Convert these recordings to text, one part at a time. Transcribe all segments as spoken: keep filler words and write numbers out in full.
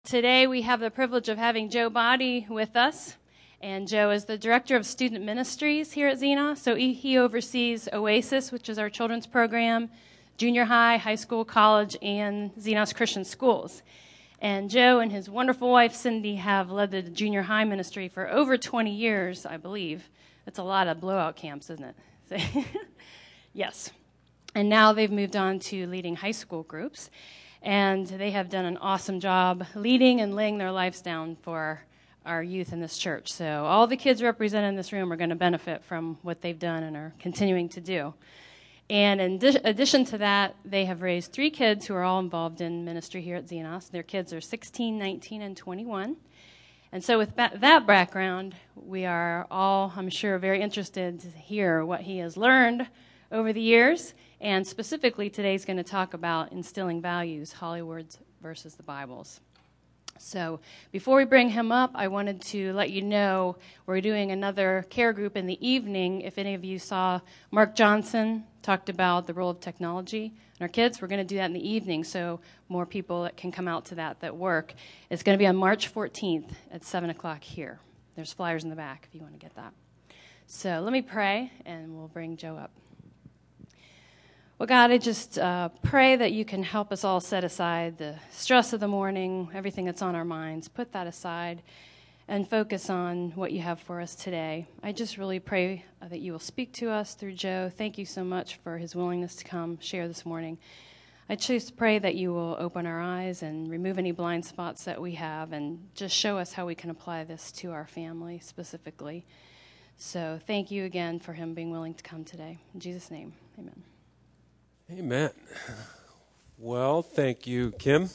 Today we have the privilege of having Joe Body with us. And Joe is the Director of Student Ministries here at Xenos. So he, he oversees OASIS, which is our children's program, junior high, high school, college, and Xenos Christian Schools. And Joe and his wonderful wife, Cindy, have led the junior high ministry for over twenty years, I believe. That's a lot of blowout camps, isn't it? Yes. And now they've moved on to leading high school groups. And they have done an awesome job leading and laying their lives down for our youth in this church. So all the kids represented in this room are going to benefit from what they've done and are continuing to do. And in di- addition to that, they have raised three kids who are all involved in ministry here at Xenos. Their kids are sixteen, nineteen, and twenty-one. And so with ba- that background, we are all, I'm sure, very interested to hear what he has learned over the years. And specifically, today's going to talk about instilling values, Hollywood's versus the Bible's. So before we bring him up, I wanted to let you know we're doing another care group in the evening. If any of you saw Mark Johnson talked about the role of technology in our kids, we're going to do that in the evening so more people that can come out to that that work. It's going to be on March fourteenth at seven o'clock here. There's flyers in the back if you want to get that. So let me pray, and we'll bring Joe up. Well, God, I just uh, pray that you can help us all set aside the stress of the morning, everything that's on our minds, put that aside, and focus on what you have for us today. I just really pray uh, that you will speak to us through Joe. Thank you so much for his willingness to come share this morning. I just pray that you will open our eyes and remove any blind spots that we have and just show us how we can apply this to our family specifically. So thank you again for him being willing to come today. In Jesus' name, amen. Amen. Well, thank you, Kim.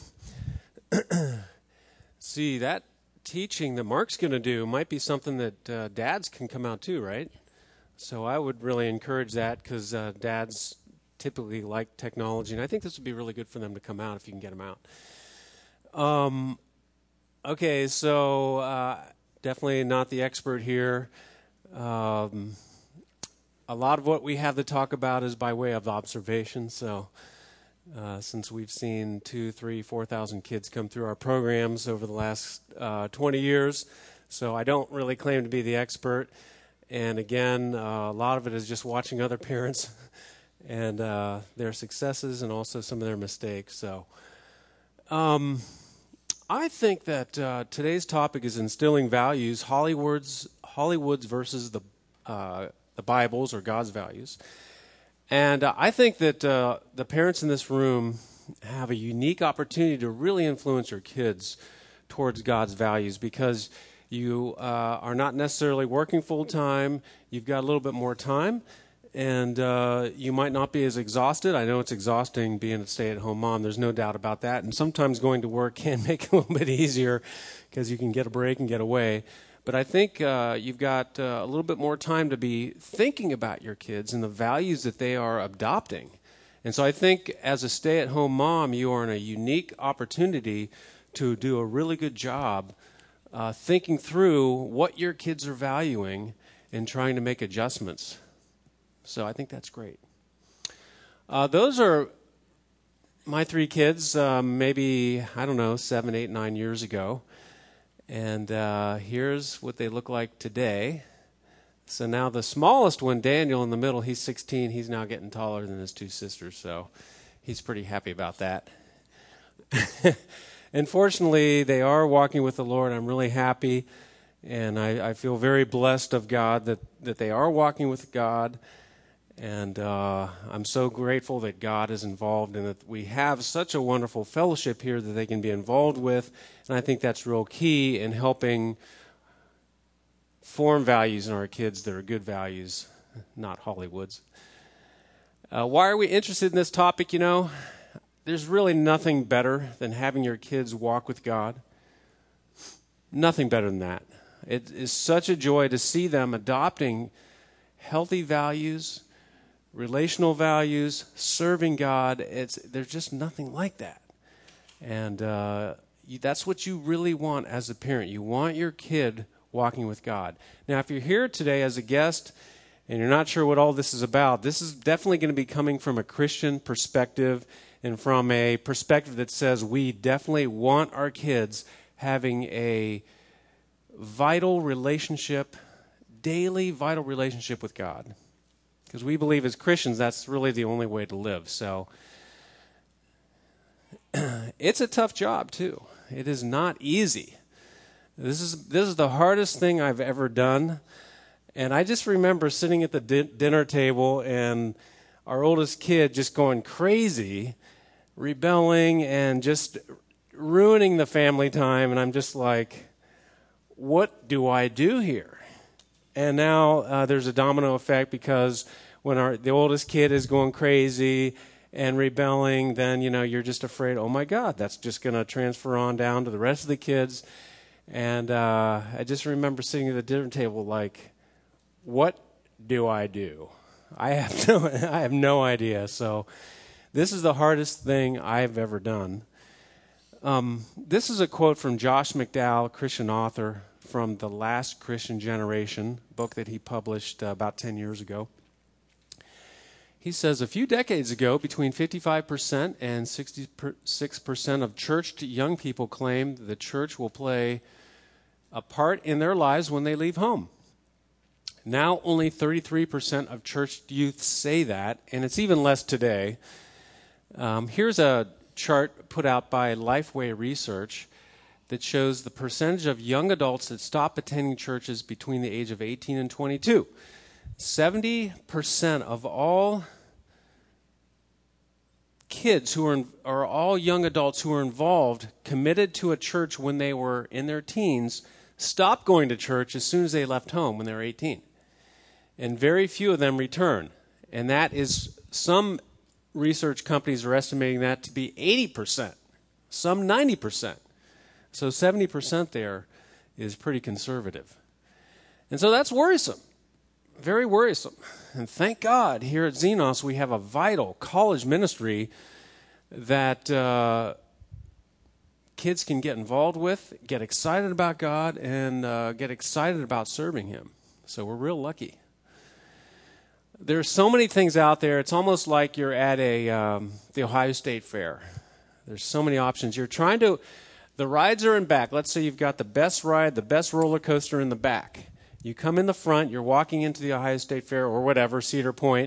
See, that teaching that Mark's going to do might be something that uh, dads can come out too, right? So I would really encourage that because uh, dads typically like technology, and I think this would be really good for them to come out if you can get them out. Um, okay, so uh, definitely not the expert here. Um A lot of what we have to talk about is by way of observation. So, uh, since we've seen two, three, four thousand kids come through our programs over the last uh, twenty years, so I don't really claim to be the expert. And again, uh, a lot of it is just watching other parents and uh, their successes and also some of their mistakes. So, um, I think that uh, today's topic is instilling values, Hollywood's Hollywood's versus the uh, the Bible's or God's values. And uh, I think that uh, the parents in this room have a unique opportunity to really influence your kids towards God's values because you uh, are not necessarily working full-time. You've got a little bit more time, and uh, you might not be as exhausted. I know it's exhausting being a stay-at-home mom. There's no doubt about that. And sometimes going to work can make it a little bit easier because you can get a break and get away. But I think uh, you've got uh, a little bit more time to be thinking about your kids and the values that they are adopting. And so I think as a stay-at-home mom, you are in a unique opportunity to do a really good job uh, thinking through what your kids are valuing and trying to make adjustments. So I think that's great. Uh, those are my three kids, um, maybe, I don't know, seven, eight, nine years ago. And uh, here's what they look like today. So now the smallest one, Daniel, in the middle, he's sixteen. He's now getting taller than his two sisters, so he's pretty happy about that. And fortunately, they are walking with the Lord. I'm really happy, and I, I feel very blessed of God that, that they are walking with God. And uh, I'm so grateful that God is involved and that we have such a wonderful fellowship here that they can be involved with. And I think that's real key in helping form values in our kids that are good values, not Hollywood's. Uh, why are we interested in this topic? You know, there's really nothing better than having your kids walk with God. Nothing better than that. It is such a joy to see them adopting healthy values, relational values, serving God. It's there's just nothing like that. And uh, you, that's what you really want as a parent. You want your kid walking with God. Now, if you're here today as a guest and you're not sure what all this is about, this is definitely going to be coming from a Christian perspective and from a perspective that says we definitely want our kids having a vital relationship, daily vital relationship with God. Because we believe as Christians that's really the only way to live. So it's a tough job too. It is not easy. This is this is the hardest thing I've ever done. And I just remember sitting at the di- dinner table and our oldest kid just going crazy, rebelling and just ruining the family time. And I'm just like, what do I do here? And now uh, there's a domino effect, because when our the oldest kid is going crazy and rebelling, then, you know, you're just afraid, oh my God, that's just going to transfer on down to the rest of the kids. And uh, I just remember sitting at the dinner table like, what do I do? I have no, I have no idea. So this is the hardest thing I've ever done. Um, this is a quote from Josh McDowell, Christian author, from The Last Christian Generation, book that he published uh, about ten years ago. He says, a few decades ago, between fifty-five percent and sixty-six percent of churched young people claim the church will play a part in their lives when they leave home. Now only thirty-three percent of church youth say that, and it's even less today. Um, here's a chart put out by Lifeway Research that shows the percentage of young adults that stop attending churches between the age of eighteen and twenty-two. seventy percent of all kids who are, in, or all young adults who are involved, committed to a church when they were in their teens, stopped going to church as soon as they left home when they were eighteen. And very few of them return. And that is, some research companies are estimating that to be eighty percent, some ninety percent. So seventy percent there is pretty conservative. And so that's worrisome, very worrisome. And thank God here at Xenos we have a vital college ministry that uh, kids can get involved with, get excited about God, and uh, get excited about serving Him. So we're real lucky. There's so many things out there. It's almost like you're at a um, the Ohio State Fair. There's so many options. You're trying to, the rides are in back. Let's say you've got the best ride, the best roller coaster in the back. You come in the front, you're walking into the Ohio State Fair or whatever, Cedar Point,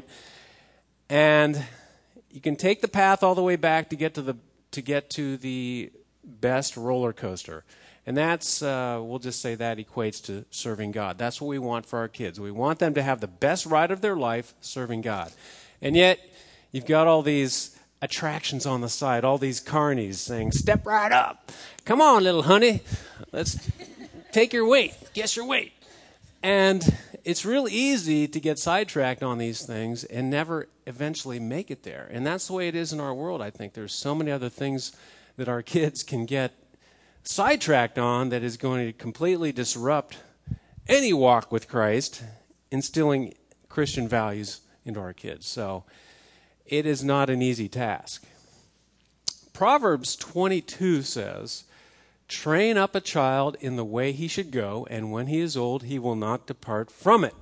and you can take the path all the way back to get to the to get to the best roller coaster. And that's, uh, we'll just say that equates to serving God. That's what we want for our kids. We want them to have the best ride of their life serving God. And yet, you've got all these attractions on the side, all these carnies saying, step right up. Come on, little honey. Let's take your weight. Guess your weight. And it's real easy to get sidetracked on these things and never eventually make it there. And that's the way it is in our world, I think. There's so many other things that our kids can get sidetracked on that is going to completely disrupt any walk with Christ, instilling Christian values into our kids. So it is not an easy task. Proverbs twenty-two says, train up a child in the way he should go, and when he is old, he will not depart from it.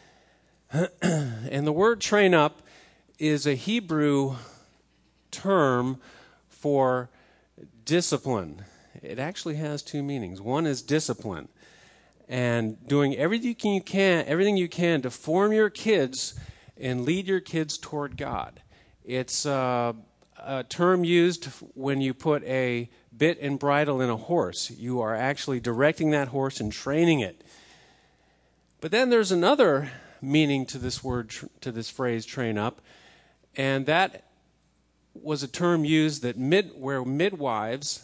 And the word train up is a Hebrew term for discipline. It actually has two meanings. One is discipline, and doing everything you can, everything you can to form your kids and lead your kids toward God. It's uh, a term used when you put a bit and bridle in a horse. You are actually directing that horse and training it. But then there's another meaning to this word, to this phrase, train up, and that was a term used that mid, where midwives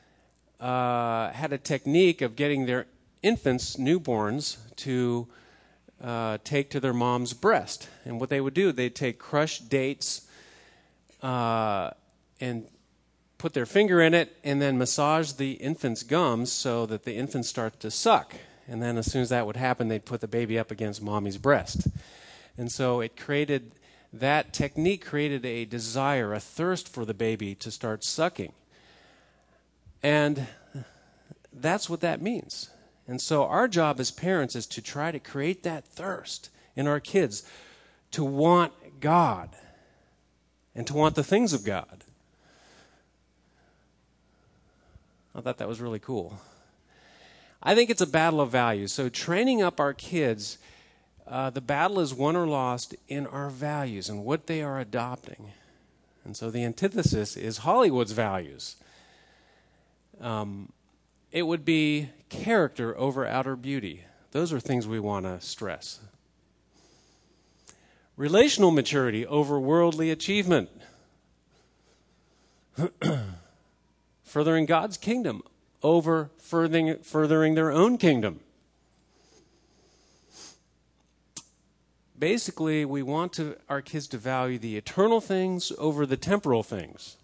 Uh, had a technique of getting their infants, newborns, to uh, take to their mom's breast. And what they would do, they'd take crushed dates uh, and put their finger in it and then massage the infant's gums so that the infant starts to suck. And then as soon as that would happen, they'd put the baby up against mommy's breast. And so it created, that technique created a desire, a thirst for the baby to start sucking. And that's what that means. And so our job as parents is to try to create that thirst in our kids to want God and to want the things of God. I thought that was really cool. I think it's a battle of values. So training up our kids, uh, the battle is won or lost in our values and what they are adopting. And so the antithesis is Hollywood's values. Um, it would be character over outer beauty. Those are things we want to stress. Relational maturity over worldly achievement. Furthering God's kingdom over furthering, furthering their own kingdom. Basically, we want to, our kids to value the eternal things over the temporal things.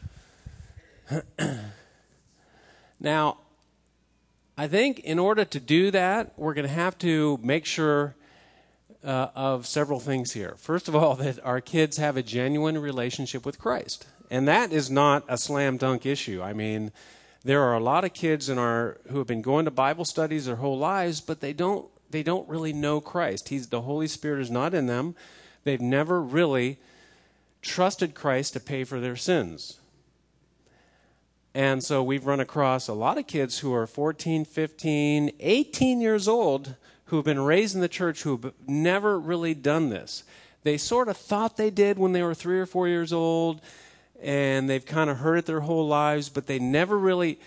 Now, I think in order to do that, we're going to have to make sure uh, of several things here. First of all, that our kids have a genuine relationship with Christ. And that is not a slam dunk issue. I mean, there are a lot of kids in our who have been going to Bible studies their whole lives, but they don't they don't really know Christ. He's the Holy Spirit is not in them. They've never really trusted Christ to pay for their sins. And so we've run across a lot of kids who are fourteen, fifteen, eighteen years old who have been raised in the church who have never really done this. They sort of thought they did when they were three or four years old, and they've kind of heard it their whole lives, but they never really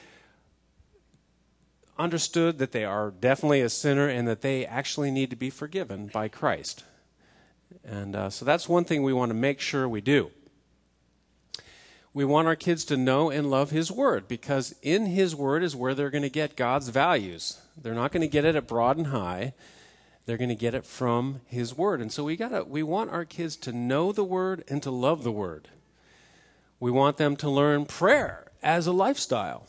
understood that they are definitely a sinner and that they actually need to be forgiven by Christ. And uh, so that's one thing we want to make sure we do. We want our kids to know and love His Word, because in His Word is where they're going to get God's values. They're not going to get it at Broad and High. They're going to get it from His Word. And so we gotta, we want our kids to know the Word and to love the Word. We want them to learn prayer as a lifestyle.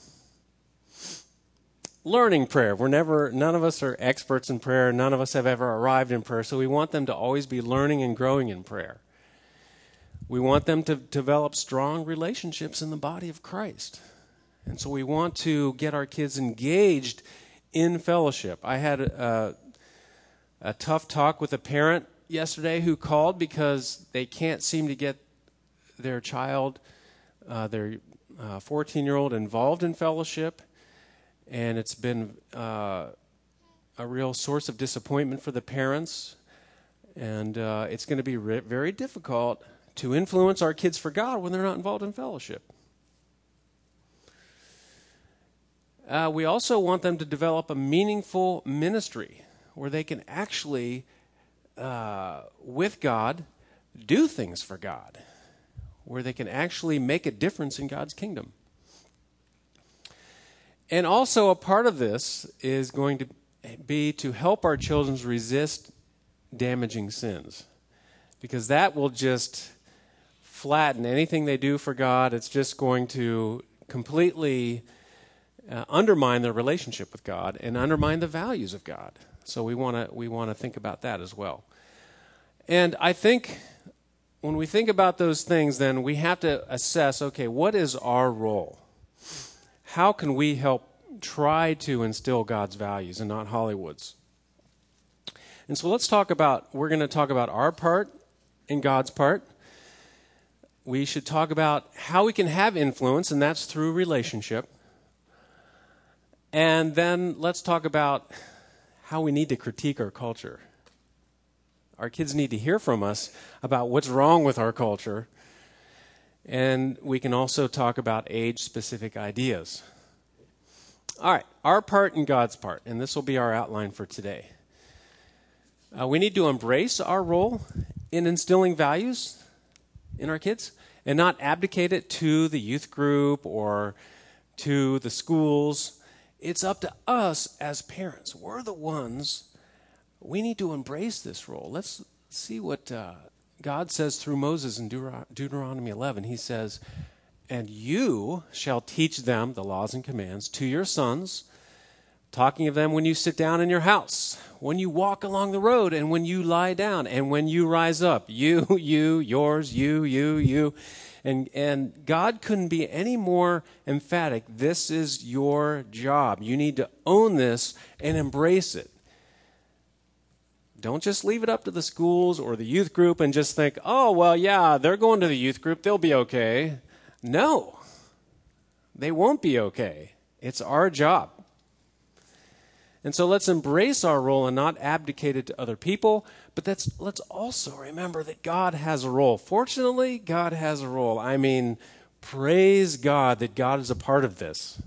Learning prayer. We're never, none of us are experts in prayer. None of us have ever arrived in prayer. So we want them to always be learning and growing in prayer. We want them to develop strong relationships in the body of Christ. And so we want to get our kids engaged in fellowship. I had a, a tough talk with a parent yesterday who called because they can't seem to get their child, uh, their uh, fourteen-year-old involved in fellowship. And it's been uh, a real source of disappointment for the parents. And uh, it's going to be re- very difficult to influence our kids for God when they're not involved in fellowship. Uh, we also want them to develop a meaningful ministry where they can actually, uh, with God, do things for God, where they can actually make a difference in God's kingdom. And also a part of this is going to be to help our children resist damaging sins, because that will just flatten anything they do for God. It's just going to completely uh, undermine their relationship with God and undermine the values of God. So we want to we want to think about that as well. And I think when we think about those things, then we have to assess, okay, what is our role? How can we help try to instill God's values and not Hollywood's? And so let's talk about, we're going to talk about our part and God's part. We should talk about how we can have influence, and that's through relationship. And then let's talk about how we need to critique our culture. Our kids need to hear from us about what's wrong with our culture. And we can also talk about age-specific ideas. All right, our part and God's part, and this will be our outline for today. Uh, we need to embrace our role in instilling values in our kids and not abdicate it to the youth group or to the schools. It's up to us as parents. We're the ones, we need to embrace this role. Let's see what uh, God says through Moses in Deut- Deuteronomy eleven. He says, "And you shall teach them the laws and commands to your sons, talking of them when you sit down in your house, when you walk along the road, and when you lie down, and when you rise up. You, you, yours, you, you, you." And, and God couldn't be any more emphatic. This is your job. You need to own this and embrace it. Don't just leave it up to the schools or the youth group and just think, oh, well, yeah, they're going to the youth group. They'll be okay. No, they won't be okay It's our job. And so let's embrace our role and not abdicate it to other people. But that's, let's also remember that God has a role. Fortunately, God has a role. I mean, praise God that God is a part of this.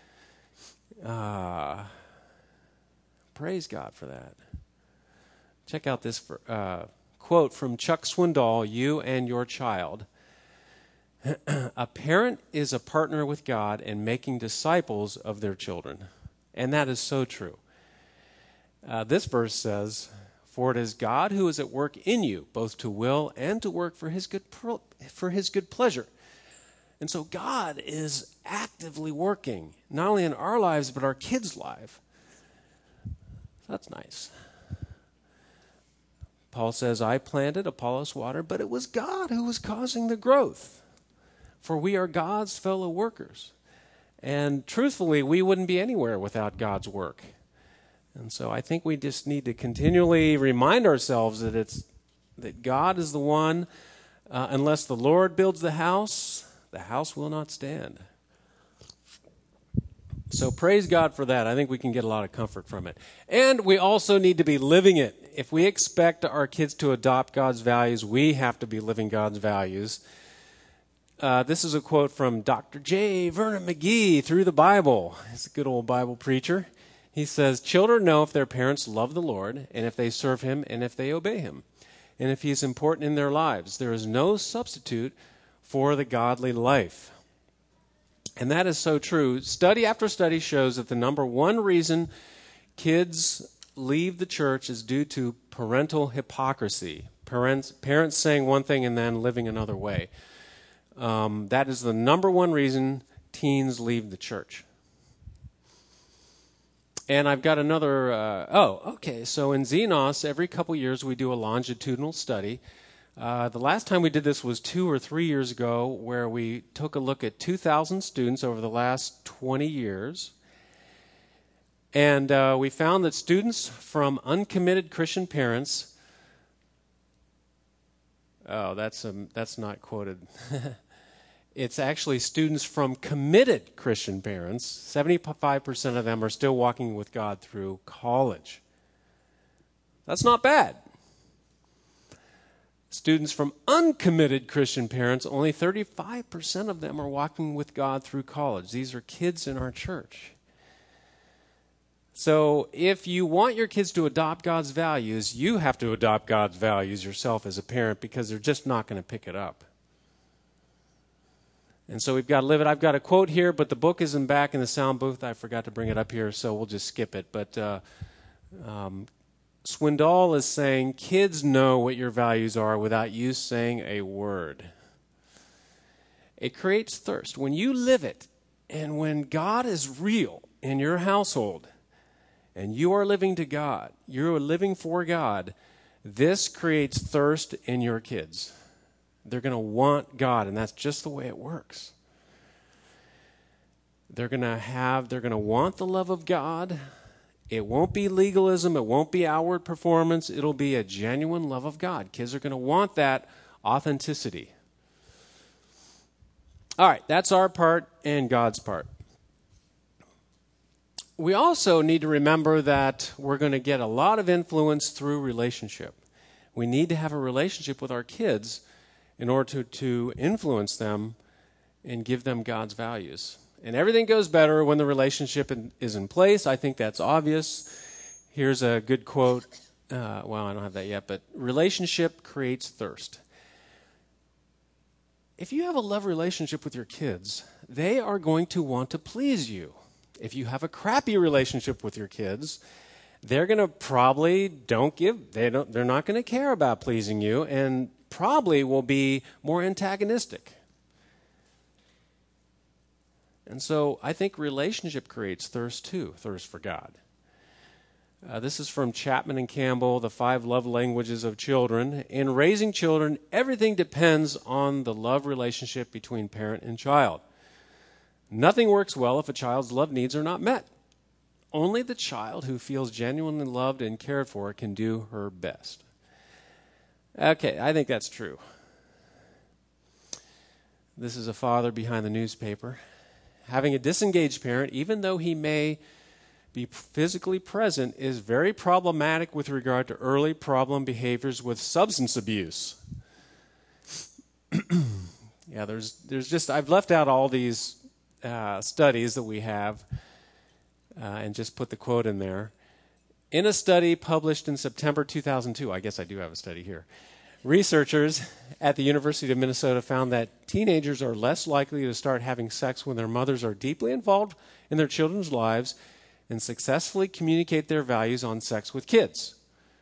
Uh, praise God for that. Check out this uh, quote from Chuck Swindoll, You and Your Child. A parent is a partner with God in making disciples of their children. And that is so true. Uh, this verse says, For it is God who is at work in you, both to will and to work for his good pro- for his good pleasure. And so God is actively working, not only in our lives, but our kids' life. That's nice. Paul says, I planted, Apollos watered, but it was God who was causing the growth. For we are God's fellow workers. And truthfully, we wouldn't be anywhere without God's work. And so I think we just need to continually remind ourselves that it's that God is the one. Uh, unless the Lord builds the house, the house will not stand. So praise God for that. I think we can get a lot of comfort from it. And we also need to be living it. If we expect our kids to adopt God's values, we have to be living God's values. Uh, this is a quote from Doctor J. Vernon McGee through the Bible. He's a good old Bible preacher. He says, Children know if their parents love the Lord, and if they serve him, and if they obey him, and if he is important in their lives. There is no substitute for the godly life. And that is so true. Study after study shows that the number one reason kids leave the church is due to parental hypocrisy. Parents, parents saying one thing and then living another way. Um, that is the number one reason teens leave the church. And I've got another, uh, oh, okay, so in Xenos, every couple years we do a longitudinal study. Uh, the last time we did this was two or three years ago, where we took a look at two thousand students over the last twenty years. And uh, we found that students from uncommitted Christian parents, oh, that's, um, that's not quoted. It's actually students from committed Christian parents. seventy-five percent of them are still walking with God through college. That's not bad. Students from uncommitted Christian parents, only thirty-five percent of them are walking with God through college. These are kids in our church. So if you want your kids to adopt God's values, you have to adopt God's values yourself as a parent, because they're just not going to pick it up. And so we've got to live it. I've got a quote here, but the book isn't back in the sound booth. I forgot to bring it up here, so we'll just skip it. But uh, um, Swindoll is saying, kids know what your values are without you saying a word. It creates thirst. When you live it, and when God is real in your household, and you are living to God, you are living for God, this creates thirst in your kids. They're going to want God, and that's just the way it works. They're going to have, they're going to want the love of God. It won't be legalism. It won't be outward performance. It'll be a genuine love of God. Kids are going to want that authenticity. All right, that's our part and God's part. We also need to remember that we're going to get a lot of influence through relationship. We need to have a relationship with our kids in order to, to influence them and give them God's values. And everything goes better when the relationship in, is in place. I think that's obvious. Here's a good quote. Uh, well, I don't have that yet, but relationship creates thirst. If you have a love relationship with your kids, they are going to want to please you. If you have a crappy relationship with your kids, they're going to probably don't give, they don't, they're not going to care about pleasing you, and probably will be more antagonistic. And so I think relationship creates thirst too, thirst for God. Uh, this is from Chapman and Campbell, The Five Love Languages of Children. In raising children, everything depends on the love relationship between parent and child. Nothing works well if a child's love needs are not met. Only the child who feels genuinely loved and cared for can do her best. Okay, I think that's true. This is a father behind the newspaper Having a disengaged parent, even though he may be physically present, is very problematic with regard to early problem behaviors with substance abuse. yeah, there's there's just, I've left out all these uh, studies that we have uh, and just put the quote in there. In a study published in September two thousand two, I guess I do have a study here, researchers at the University of Minnesota found that teenagers are less likely to start having sex when their mothers are deeply involved in their children's lives and successfully communicate their values on sex with kids.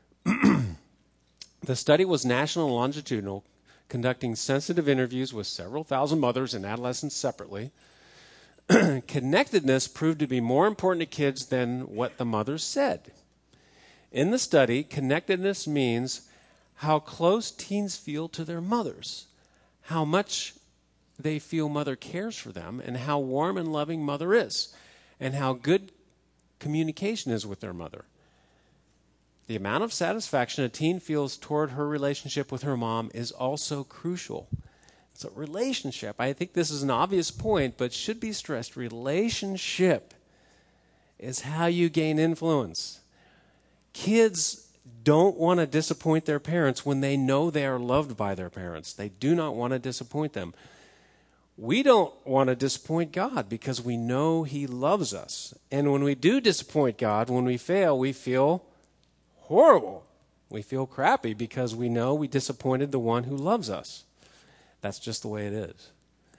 The study was national and longitudinal, conducting sensitive interviews with several thousand mothers and adolescents separately. Connectedness proved to be more important to kids than what the mothers said. In the study, connectedness means how close teens feel to their mothers, how much they feel mother cares for them, and how warm and loving mother is, and how good communication is with their mother. The amount of satisfaction a teen feels toward her relationship with her mom is also crucial. So relationship, I think this is an obvious point, but should be stressed. Relationship is how you gain influence. Kids don't want to disappoint their parents when they know they are loved by their parents. They do not want to disappoint them. We don't want to disappoint God because we know He loves us. And when we do disappoint God, when we fail, we feel horrible. We feel crappy because we know we disappointed the one who loves us. That's just the way it is.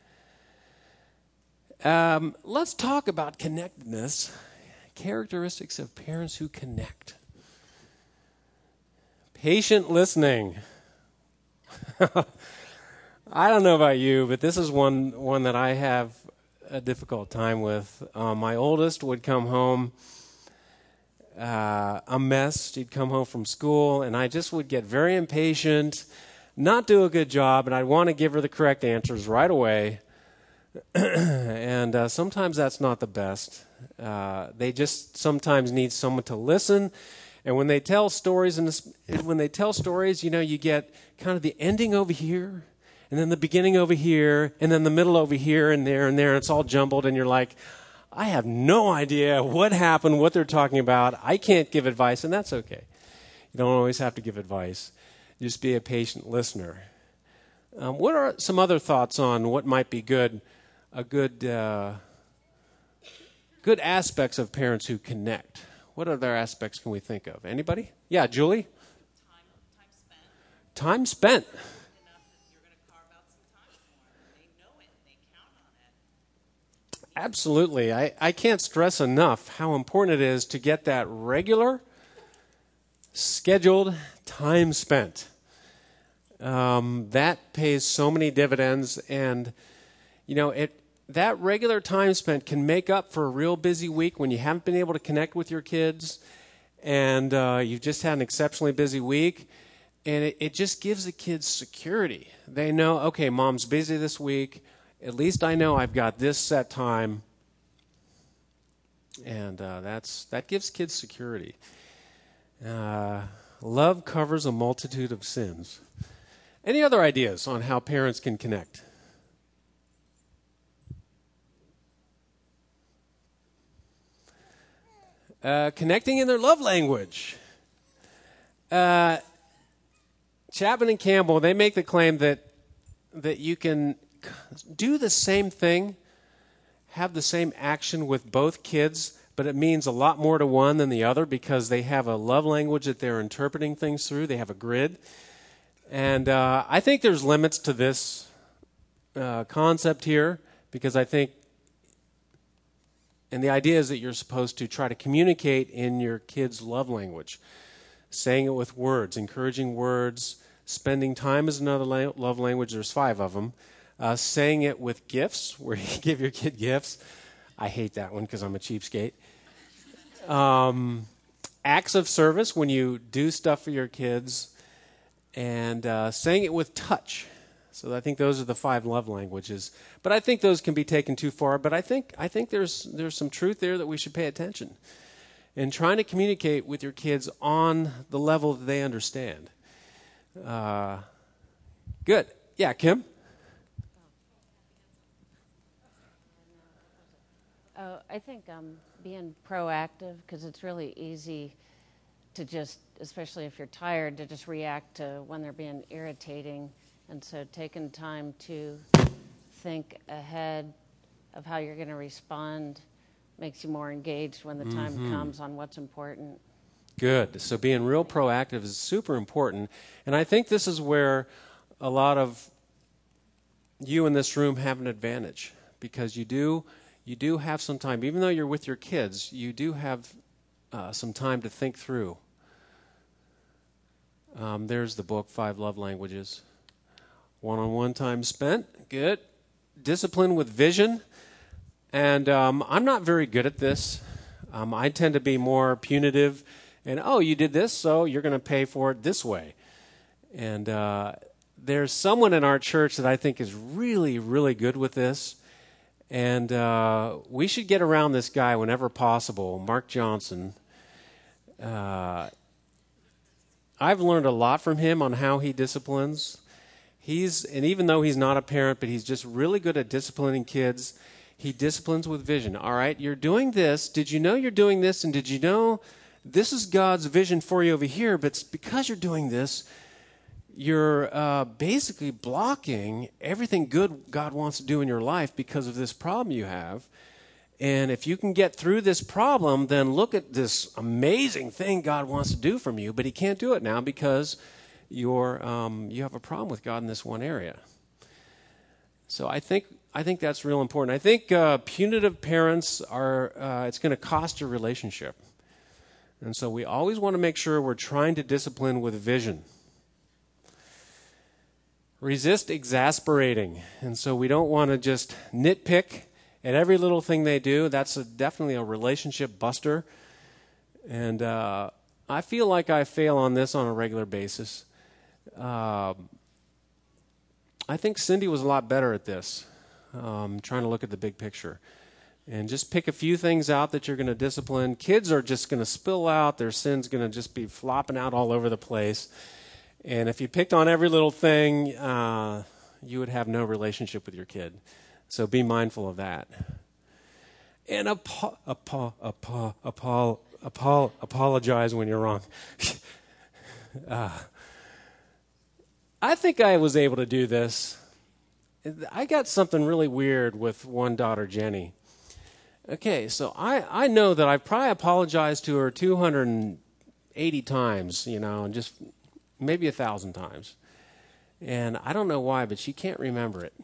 Um, let's talk about connectedness, characteristics of parents who connect. Patient listening. I don't know about you, but this is one one that I have a difficult time with. Uh, my oldest would come home uh, a mess. She'd come home from school, and I just would get very impatient, not do a good job, and I'd want to give her the correct answers right away. and uh, sometimes that's not the best. Uh, they just sometimes need someone to listen. And when they tell stories, and when they tell stories, you know, you get kind of the ending over here, and then the beginning over here, and then the middle over here, and there, and there, and it's all jumbled, and you're like, I have no idea what happened, what they're talking about. I can't give advice, and that's okay. You don't always have to give advice. Just be a patient listener. Um, what are some other thoughts on what might be good, a good, uh, good aspects of parents who connect? What other aspects can we think of? Anybody? Yeah, Julie? Time, time spent. Time spent. Enough that you're going to carve out some time for them. They know it. They count on it. Absolutely. I, I can't stress enough how important it is to get that regular, scheduled time spent. Um, that pays so many dividends, and, you know, it that regular time spent can make up for a real busy week when you haven't been able to connect with your kids, and uh, you've just had an exceptionally busy week, and it, it just gives the kids security. They know, okay, mom's busy this week. At least I know I've got this set time, and uh, that's that gives kids security. Uh, love covers a multitude of sins. Any other ideas on how parents can connect? Uh, connecting in their love language. Uh, Chapman and Campbell, they make the claim that that you can do the same thing, have the same action with both kids, but it means a lot more to one than the other because they have a love language that they're interpreting things through. They have a grid. And uh, I think there's limits to this uh, concept here because I think And the idea is that you're supposed to try to communicate in your kid's love language, saying it with words, encouraging words, spending time is another la- love language. There's five of them. Uh, saying it with gifts, where you give your kid gifts. I hate that one because I'm a cheapskate. Um, acts of service, when you do stuff for your kids. And uh, saying it with touch. So I think those are the five love languages. But I think those can be taken too far. But I think I think there's there's some truth there that we should pay attention. And trying to communicate with your kids on the level that they understand. Uh, good. Yeah, Kim? Oh, I think um, being proactive, because it's really easy to just, especially if you're tired, to just react to when they're being irritating. And so taking time to think ahead of how you're going to respond makes you more engaged when the time Mm-hmm. comes on what's important. Good. So being real proactive is super important. And I think this is where a lot of you in this room have an advantage, because you do you do have some time, even though you're with your kids, you do have uh, some time to think through. Um, there's the book, Five Love Languages. One-on-one time spent. Good. Discipline with vision. And um, I'm not very good at this. Um, I tend to be more punitive. And, oh, you did this, so you're going to pay for it this way. And uh, there's someone in our church that I think is really, really good with this. And uh, we should get around this guy whenever possible, Mark Johnson. Uh, I've learned a lot from him on how he disciplines. He's, and even though he's not a parent, but he's just really good at disciplining kids, he disciplines with vision. All right, you're doing this. Did you know you're doing this? And did you know this is God's vision for you over here? But because you're doing this, you're uh, basically blocking everything good God wants to do in your life because of this problem you have. And if you can get through this problem, then look at this amazing thing God wants to do from you. But he can't do it now because you're um, you have a problem with God in this one area. So I think I think that's real important. I think uh, punitive parents are uh, it's going to cost your relationship. And so we always want to make sure we're trying to discipline with vision. Resist exasperating. And so we don't want to just nitpick at every little thing they do. That's a, definitely a relationship buster. And uh, I feel like I fail on this on a regular basis. Uh, I think Cindy was a lot better at this, um, trying to look at the big picture. And just pick a few things out that you're going to discipline. Kids are just going to spill out. Their sin's going to just be flopping out all over the place. And if you picked on every little thing, uh, you would have no relationship with your kid. So be mindful of that. And apo- apo- apo- apo- apo- apologize when you're wrong. uh, I think I was able to do this. I got something really weird with one daughter, Jenny. Okay, so I, I know that I probably apologized to her two hundred eighty times, you know, and just maybe a thousand times. And I don't know why, but she can't remember it.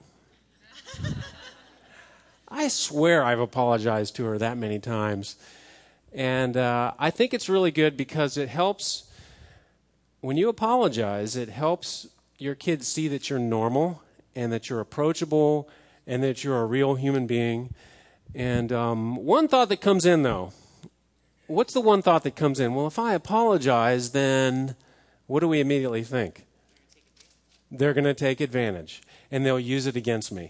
I swear I've apologized to her that many times. And uh, I think it's really good because it helps, when you apologize, it helps your kids see that you're normal and that you're approachable and that you're a real human being. And um, one thought that comes in, though, what's the one thought that comes in? Well, if I apologize, then what do we immediately think? They're going to take advantage, and they'll use it against me.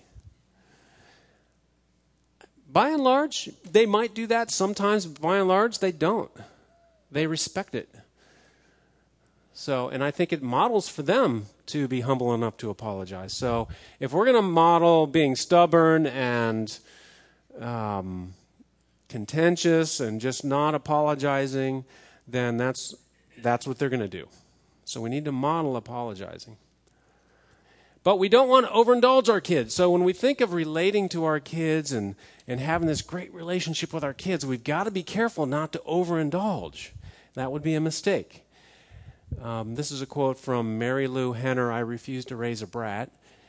By and large, they might do that sometimes, but by and large, they don't. They respect it. So, and I think it models for them to be humble enough to apologize. So if we're going to model being stubborn and um, contentious and just not apologizing, then that's that's what they're going to do. So we need to model apologizing. But we don't want to overindulge our kids. So when we think of relating to our kids and, and having this great relationship with our kids, we've got to be careful not to overindulge. That would be a mistake. Um, this is a quote from Mary Lou Henner, I refuse to raise a brat.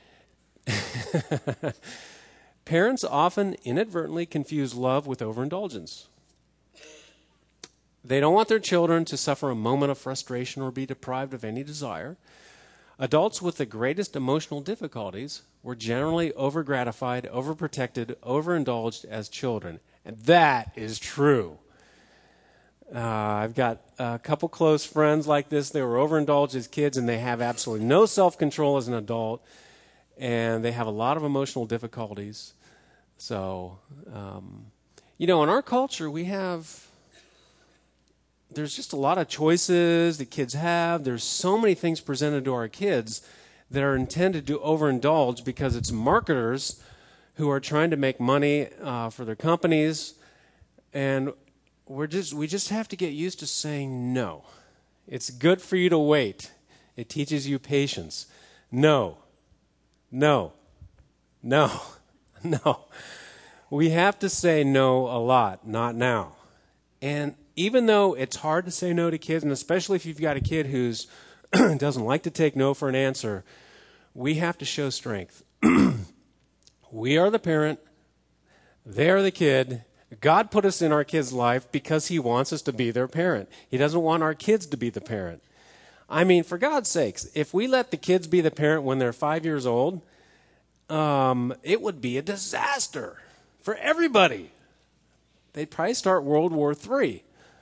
Parents often inadvertently confuse love with overindulgence. They don't want their children to suffer a moment of frustration or be deprived of any desire. Adults with the greatest emotional difficulties were generally overgratified, overprotected, overindulged as children. And that is true. Uh, I've got a couple close friends like this. They were overindulged as kids, and they have absolutely no self-control as an adult, and they have a lot of emotional difficulties. So, um, you know, in our culture, we have, there's just a lot of choices that kids have. There's so many things presented to our kids that are intended to overindulge because it's marketers who are trying to make money uh, for their companies, and we're just we just have to get used to saying no. It's good for you to wait. It teaches you patience. No, no, no, no. We have to say no a lot, not now. And even though it's hard to say no to kids, and especially if you've got a kid who's doesn't like to take no for an answer, we have to show strength. We are the parent. They are the kid. God put us in our kids' life because he wants us to be their parent. He doesn't want our kids to be the parent. I mean, for God's sakes, if we let the kids be the parent when they're five years old, um, it would be a disaster for everybody. They'd probably start World War Three.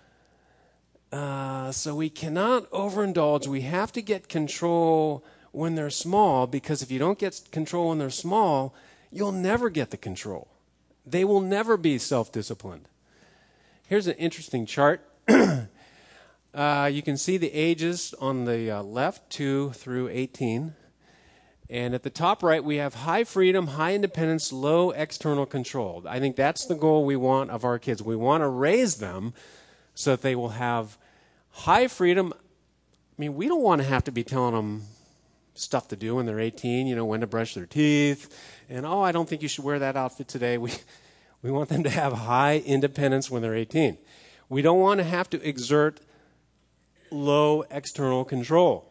Uh, so we cannot overindulge. We have to get control when they're small, because if you don't get control when they're small, you'll never get the control. They will never be self-disciplined. Here's an interesting chart. uh, you can see the ages on the uh, left, two through eighteen. And at the top right, we have high freedom, high independence, low external control. I think that's the goal we want of our kids. We want to raise them so that they will have high freedom. I mean, we don't want to have to be telling them stuff to do when they're eighteen, you know, when to brush their teeth. And, oh, I don't think you should wear that outfit today. We, we want them to have high independence when they're eighteen. We don't want to have to exert low external control.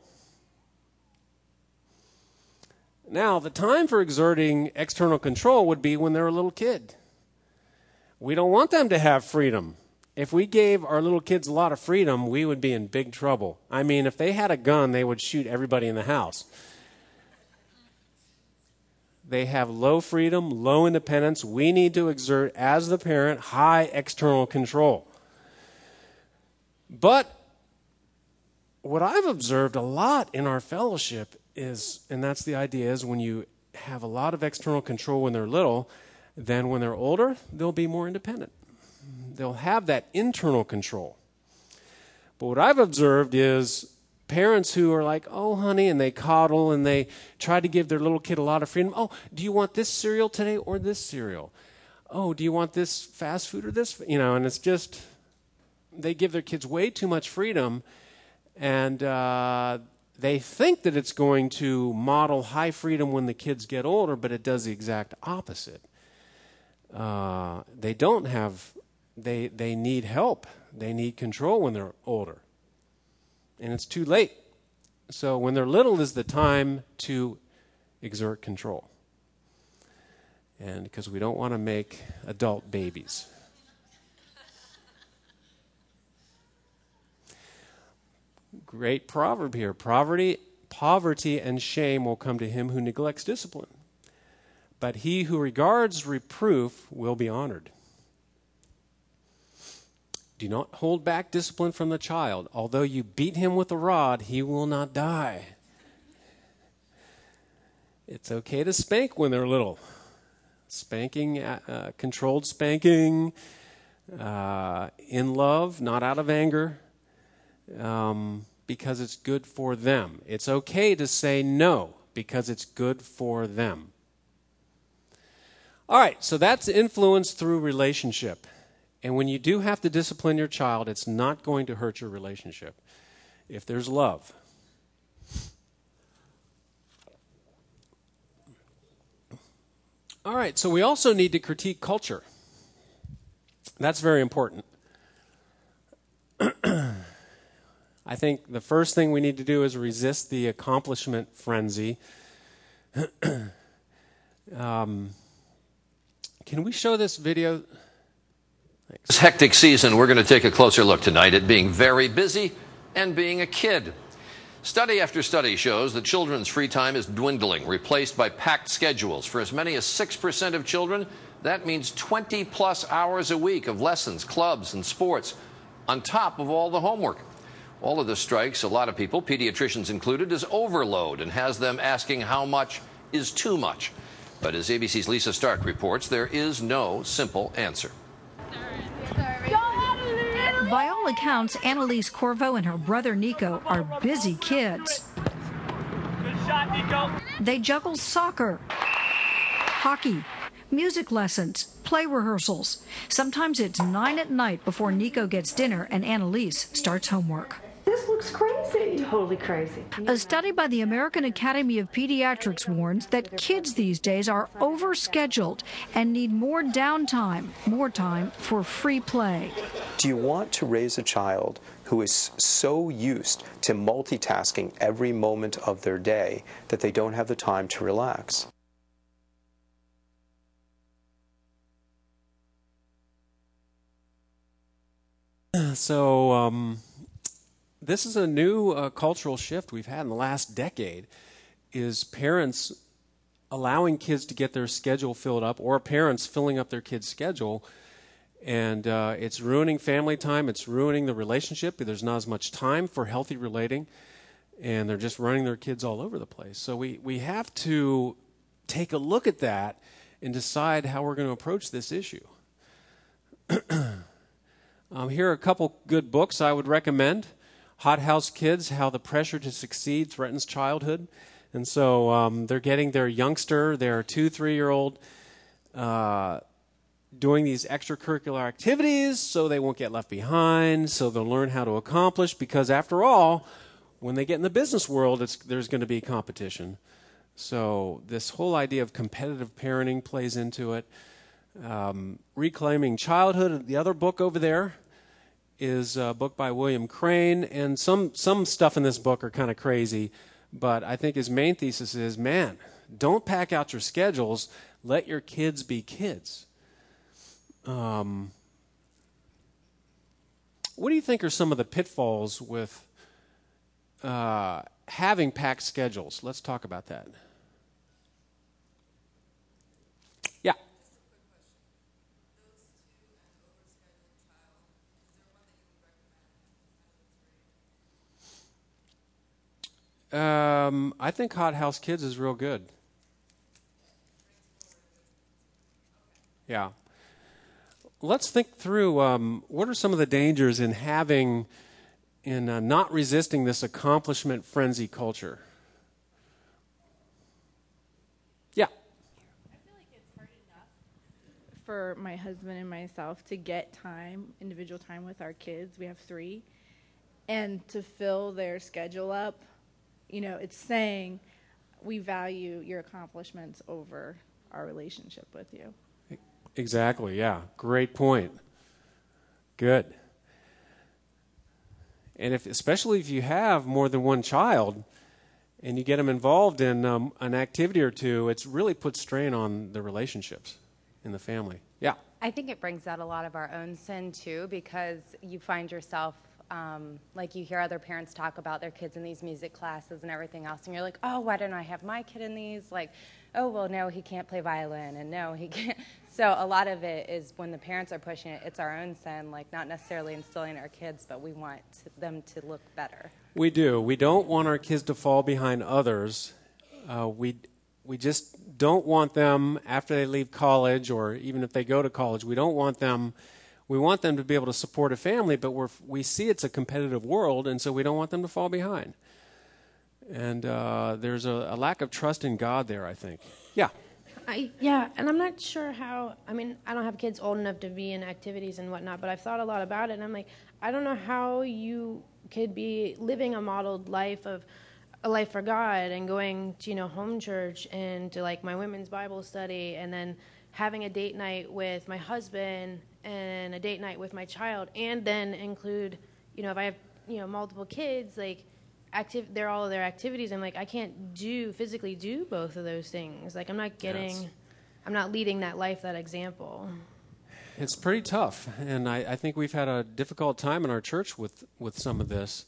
Now, the time for exerting external control would be when they're a little kid. We don't want them to have freedom. If we gave our little kids a lot of freedom, we would be in big trouble. I mean, if they had a gun, they would shoot everybody in the house. They have low freedom, low independence. We need to exert, as the parent, high external control. But what I've observed a lot in our fellowship is, and that's the idea, is when you have a lot of external control when they're little, then when they're older, they'll be more independent. They'll have that internal control. But what I've observed is parents who are like, oh, honey, and they coddle and they try to give their little kid a lot of freedom. Oh, do you want this cereal today or this cereal? Oh, do you want this fast food or this? You know, and it's just, they give their kids way too much freedom, and uh, they think that it's going to model high freedom when the kids get older, but it does the exact opposite. Uh, they don't have, they they need help. They need control when they're older. And it's too late. So when they're little is the time to exert control. And because we don't want to make adult babies. Great proverb here. Poverty, poverty and shame will come to him who neglects discipline. But he who regards reproof will be honored. Do not hold back discipline from the child. Although you beat him with a rod, he will not die. It's okay to spank when they're little. Spanking, uh, controlled spanking, uh, in love, not out of anger. Um, because it's good for them. It's okay to say no because it's good for them. All right, so that's influence through relationship. And when you do have to discipline your child, it's not going to hurt your relationship if there's love. All right, so we also need to critique culture. That's very important. I think the first thing we need to do is resist the accomplishment frenzy. um, can we show this video? Thanks. This hectic season, we're going to take a closer look tonight at being very busy and being a kid. Study after study shows that children's free time is dwindling, replaced by packed schedules. For as many as six percent of children, that means twenty plus hours a week of lessons, clubs, and sports, on top of all the homework. All of this strikes a lot of people, pediatricians included, as overload and has them asking how much is too much. But as A B C's Lisa Stark reports, there is no simple answer. By all accounts, Annalise Corvo and her brother Nico are busy kids. Good shot, Nico. They juggle soccer, hockey, music lessons, play rehearsals. Sometimes it's nine at night before Nico gets dinner and Annalise starts homework. This looks crazy. Totally crazy. A study by the American Academy of Pediatrics warns that kids these days are overscheduled and need more downtime, more time for free play. Do you want to raise a child who is so used to multitasking every moment of their day that they don't have the time to relax? So, um, this is a new uh, cultural shift we've had in the last decade, is parents allowing kids to get their schedule filled up, or parents filling up their kids' schedule, and uh, it's ruining family time, it's ruining the relationship. There's not as much time for healthy relating, and they're just running their kids all over the place. So we, we have to take a look at that and decide how we're going to approach this issue. um, here are a couple good books I would recommend. Hot House Kids, How the Pressure to Succeed Threatens Childhood. And so um, they're getting their youngster, their two, three-year-old, uh, doing these extracurricular activities so they won't get left behind, so they'll learn how to accomplish, because after all, when they get in the business world, it's, there's going to be competition. So this whole idea of competitive parenting plays into it. Um, Reclaiming Childhood, the other book over there, is a book by William Crane, and some, some stuff in this book are kind of crazy, but I think his main thesis is, man, don't pack out your schedules, let your kids be kids. Um, what do you think are some of the pitfalls with uh, having packed schedules? Let's talk about that. Yeah. Um, I think Hot House Kids is real good. Yeah. Let's think through um, what are some of the dangers in having, in uh, not resisting this accomplishment frenzy culture. Yeah. I feel like it's hard enough for my husband and myself to get time, individual time with our kids. We have three. And to fill their schedule up, you know, it's saying we value your accomplishments over our relationship with you. Exactly, yeah. Great point. Good. And if, especially if you have more than one child and you get them involved in um, an activity or two, it's really puts strain on the relationships in the family. Yeah. I think it brings out a lot of our own sin, too, because you find yourself, um, like you hear other parents talk about their kids in these music classes and everything else, and you're like, oh, why don't I have my kid in these? Like, oh, well, no, he can't play violin, and no, he can't. So a lot of it is when the parents are pushing it, it's our own sin, like not necessarily instilling our kids, but we want to, them to look better. We do. We don't want our kids to fall behind others. Uh, we we just don't want them, after they leave college, or even if they go to college, we don't want them, we want them to be able to support a family, but we're, we see it's a competitive world, and so we don't want them to fall behind. And uh, there's a, a lack of trust in God there, I think. Yeah. I, yeah, and I'm not sure how, I mean, I don't have kids old enough to be in activities and whatnot, but I've thought a lot about it, and I'm like, I don't know how you could be living a modeled life of a life for God and going to, you know, home church and to, like, my women's Bible study, and then having a date night with my husband and a date night with my child, and then include, you know, if I have, you know, multiple kids, like, active, they're all of their activities. I'm like, I can't do, physically do both of those things. Like, I'm not getting, yes. I'm not leading that life, that example. It's pretty tough, and I, I think we've had a difficult time in our church with, with some of this.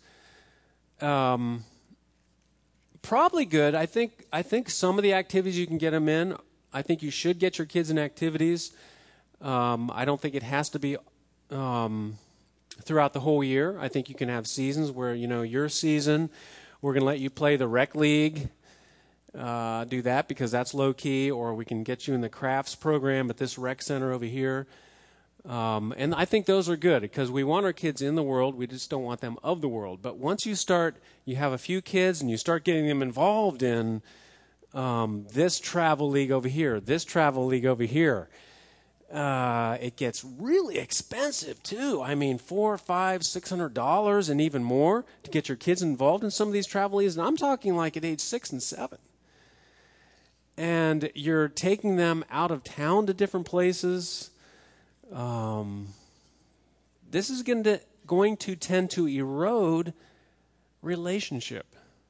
Um, probably good. I think I think some of the activities you can get them in. I think you should get your kids in activities. Um, I don't think it has to be um, throughout the whole year. I think you can have seasons where, you know, your season, we're going to let you play the rec league. Uh, do that because that's low key, or we can get you in the crafts program at this rec center over here. Um, and I think those are good because we want our kids in the world. We just don't want them of the world. But once you start, you have a few kids and you start getting them involved in um, this travel league over here, this travel league over here. Uh, it gets really expensive too. I mean, four, five, six hundred dollars, and even more to get your kids involved in some of these travel leagues. And I'm talking like at age six and seven. And you're taking them out of town to different places. Um, this is going to going to tend to erode relationship.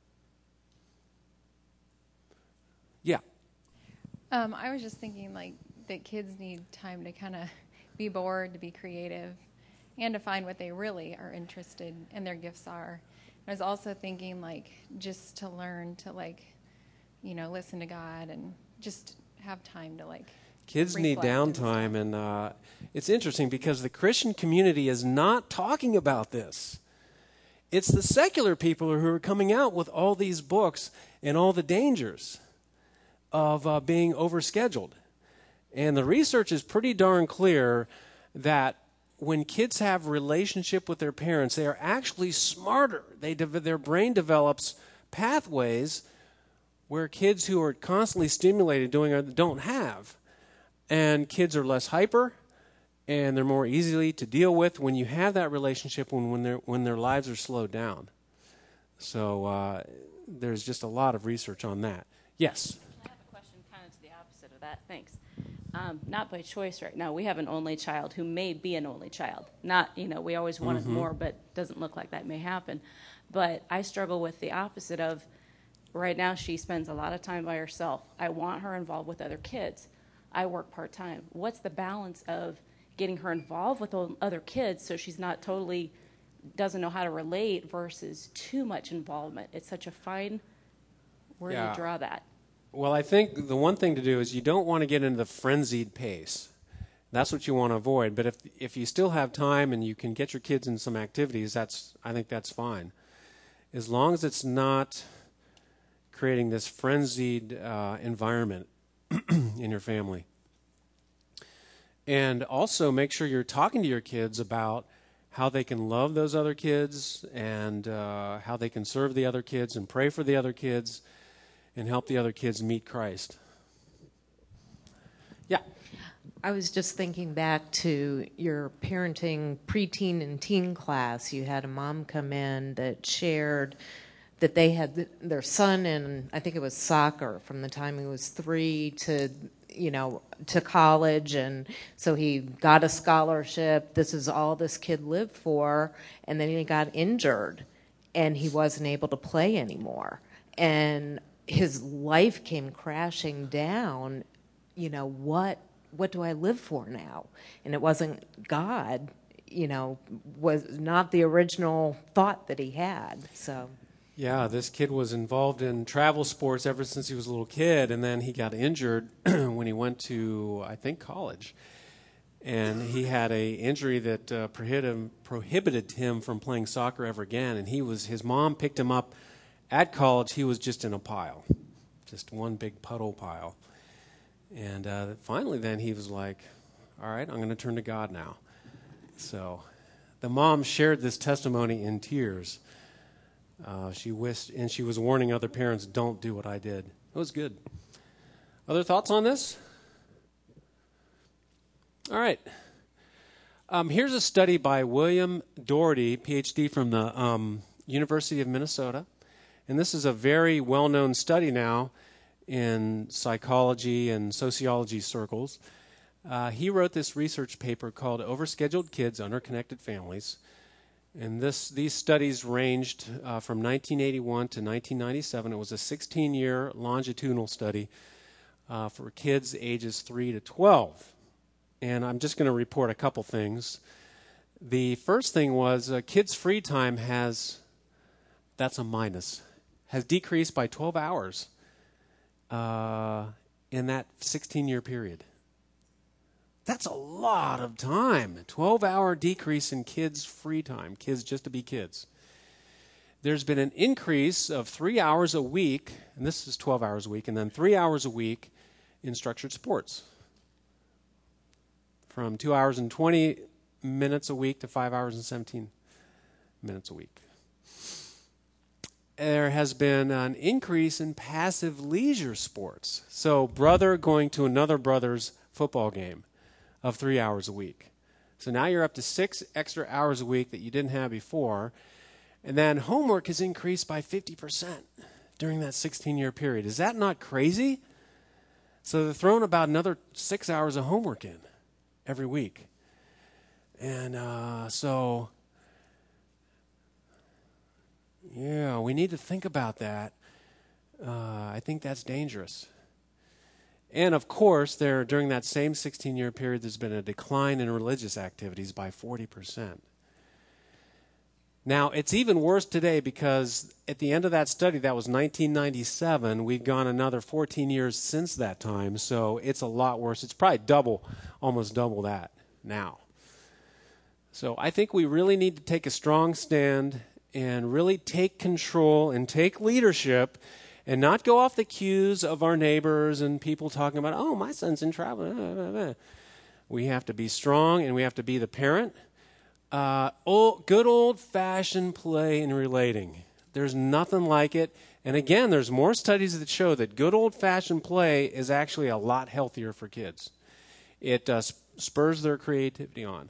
Yeah. Um, I was just thinking, like, that kids need time to kind of be bored, to be creative, and to find what they really are interested in, their gifts are. I was also thinking, like, just to learn to, like, you know, listen to God and just have time to, like, kids need downtime, and uh, it's interesting because the Christian community is not talking about this. It's the secular people who are coming out with all these books and all the dangers of uh, being overscheduled. And the research is pretty darn clear that when kids have relationship with their parents, they are actually smarter. They de- their brain develops pathways where kids who are constantly stimulated doing it don't have. And kids are less hyper, and they're more easily to deal with when you have that relationship when when, they're, when their lives are slowed down. So uh, there's just a lot of research on that. Yes? I have a question kind of to the opposite of that. Thanks. Um, not by choice right now. We have an only child who may be an only child. Not, you know, we always wanted Mhm. more, but doesn't look like that may happen. But I struggle with the opposite of right now she spends a lot of time by herself. I want her involved with other kids. I work part-time. What's the balance of getting her involved with other kids so she's not totally doesn't know how to relate versus too much involvement? It's such a fine, where do Yeah. you draw that? Well, I think the one thing to do is you don't want to get into the frenzied pace. That's what you want to avoid. But if if you still have time and you can get your kids in some activities, that's I think that's fine. As long as it's not creating this frenzied uh, environment in your family. And also make sure you're talking to your kids about how they can love those other kids and uh, how they can serve the other kids and pray for the other kids and help the other kids meet Christ. Yeah. I was just thinking back to your parenting preteen and teen class. You had a mom come in that shared that they had th- their son in, I think it was soccer from the time he was three to, you know, to college. And so he got a scholarship. This is all this kid lived for. And then he got injured and he wasn't able to play anymore. And his life came crashing down. You know, what what do I live for now? And it wasn't God, you know, was not the original thought that he had. So Yeah, this kid was involved in travel sports ever since he was a little kid, and then he got injured when he went to, I think, college. And he had a injury that uh, prohibited, prohibited him from playing soccer ever again. And he was his mom picked him up at college. He was just in a pile, just one big puddle pile. And uh, finally then he was like, all right, I'm going to turn to God now. So the mom shared this testimony in tears. Uh, she wished, and she was warning other parents, don't do what I did. It was good. Other thoughts on this? All right. Um, here's a study by William Doherty, P H D from the um, University of Minnesota. And this is a very well-known study now in psychology and sociology circles. Uh, he wrote this research paper called Overscheduled Kids, Underconnected Families. And this, these studies ranged uh, from nineteen eighty-one to nineteen ninety-seven. It was a sixteen-year longitudinal study uh, for kids ages three to twelve. And I'm just going to report a couple things. The first thing was uh, kids' free time has, that's a minus, has decreased by twelve hours uh, in that sixteen-year period. That's a lot of time. twelve-hour decrease in kids' free time, kids just to be kids. There's been an increase of three hours a week, and this is twelve hours a week, and then three hours a week in structured sports. From two hours and twenty minutes a week to five hours and seventeen minutes a week. there has been an increase in passive leisure sports. So brother going to another brother's football game of three hours a week. So now you're up to six extra hours a week that you didn't have before. And then homework has increased by fifty percent during that sixteen-year period. Is that not crazy? So they're throwing about another six hours of homework in every week. And uh, so, yeah, we need to think about that. Uh, I think that's dangerous. And, of course, there during that same sixteen-year period, there's been a decline in religious activities by forty percent. Now, it's even worse today because at the end of that study, that was nineteen ninety-seven, we've gone another fourteen years since that time, so it's a lot worse. It's probably double, almost double that now. So I think we really need to take a strong stand and really take control and take leadership and not go off the cues of our neighbors and people talking about, oh, my son's in trouble. We have to be strong and we have to be the parent. Uh, old, good old-fashioned play and relating. There's nothing like it. And again, there's more studies that show that good old-fashioned play is actually a lot healthier for kids. It uh, spurs their creativity on.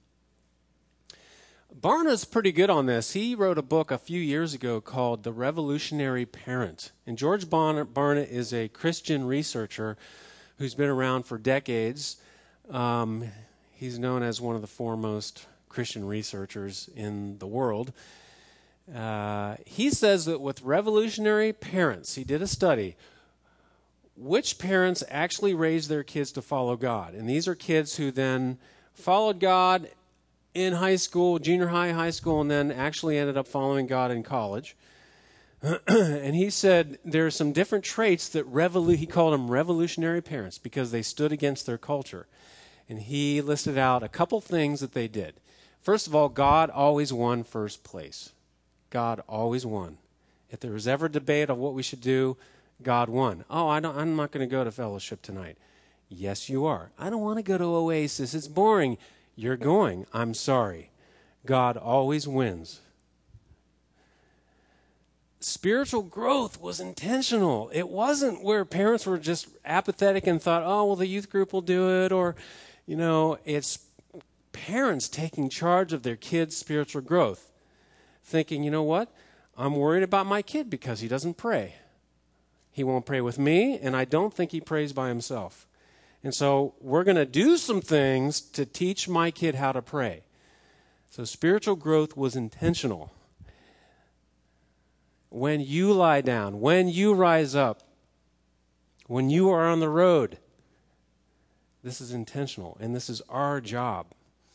Barna's pretty good on this. He wrote a book a few years ago called The Revolutionary Parent. And George Barna is a Christian researcher who's been around for decades. Um, he's known as one of the foremost Christian researchers in the world. Uh, he says that with revolutionary parents, he did a study, which parents actually raised their kids to follow God. And these are kids who then followed God in high school, junior high, high school, and then actually ended up following God in college. And he said there are some different traits that revolu- he called them revolutionary parents because they stood against their culture. And he listed out a couple things that they did. First of all, God always won first place. God always won. If there was ever a debate of what we should do, God won. Oh, I don't, I'm not going to go to fellowship tonight. Yes, you are. I don't want to go to Oasis. It's boring. You're going. I'm sorry. God always wins. Spiritual growth was intentional. It wasn't where parents were just apathetic and thought, oh, well, the youth group will do it. Or, you know, it's parents taking charge of their kids' spiritual growth, thinking, you know what, I'm worried about my kid because he doesn't pray. He won't pray with me, and I don't think he prays by himself. And so we're going to do some things to teach my kid how to pray. So spiritual growth was intentional. When you lie down, when you rise up, when you are on the road, this is intentional, and this is our job.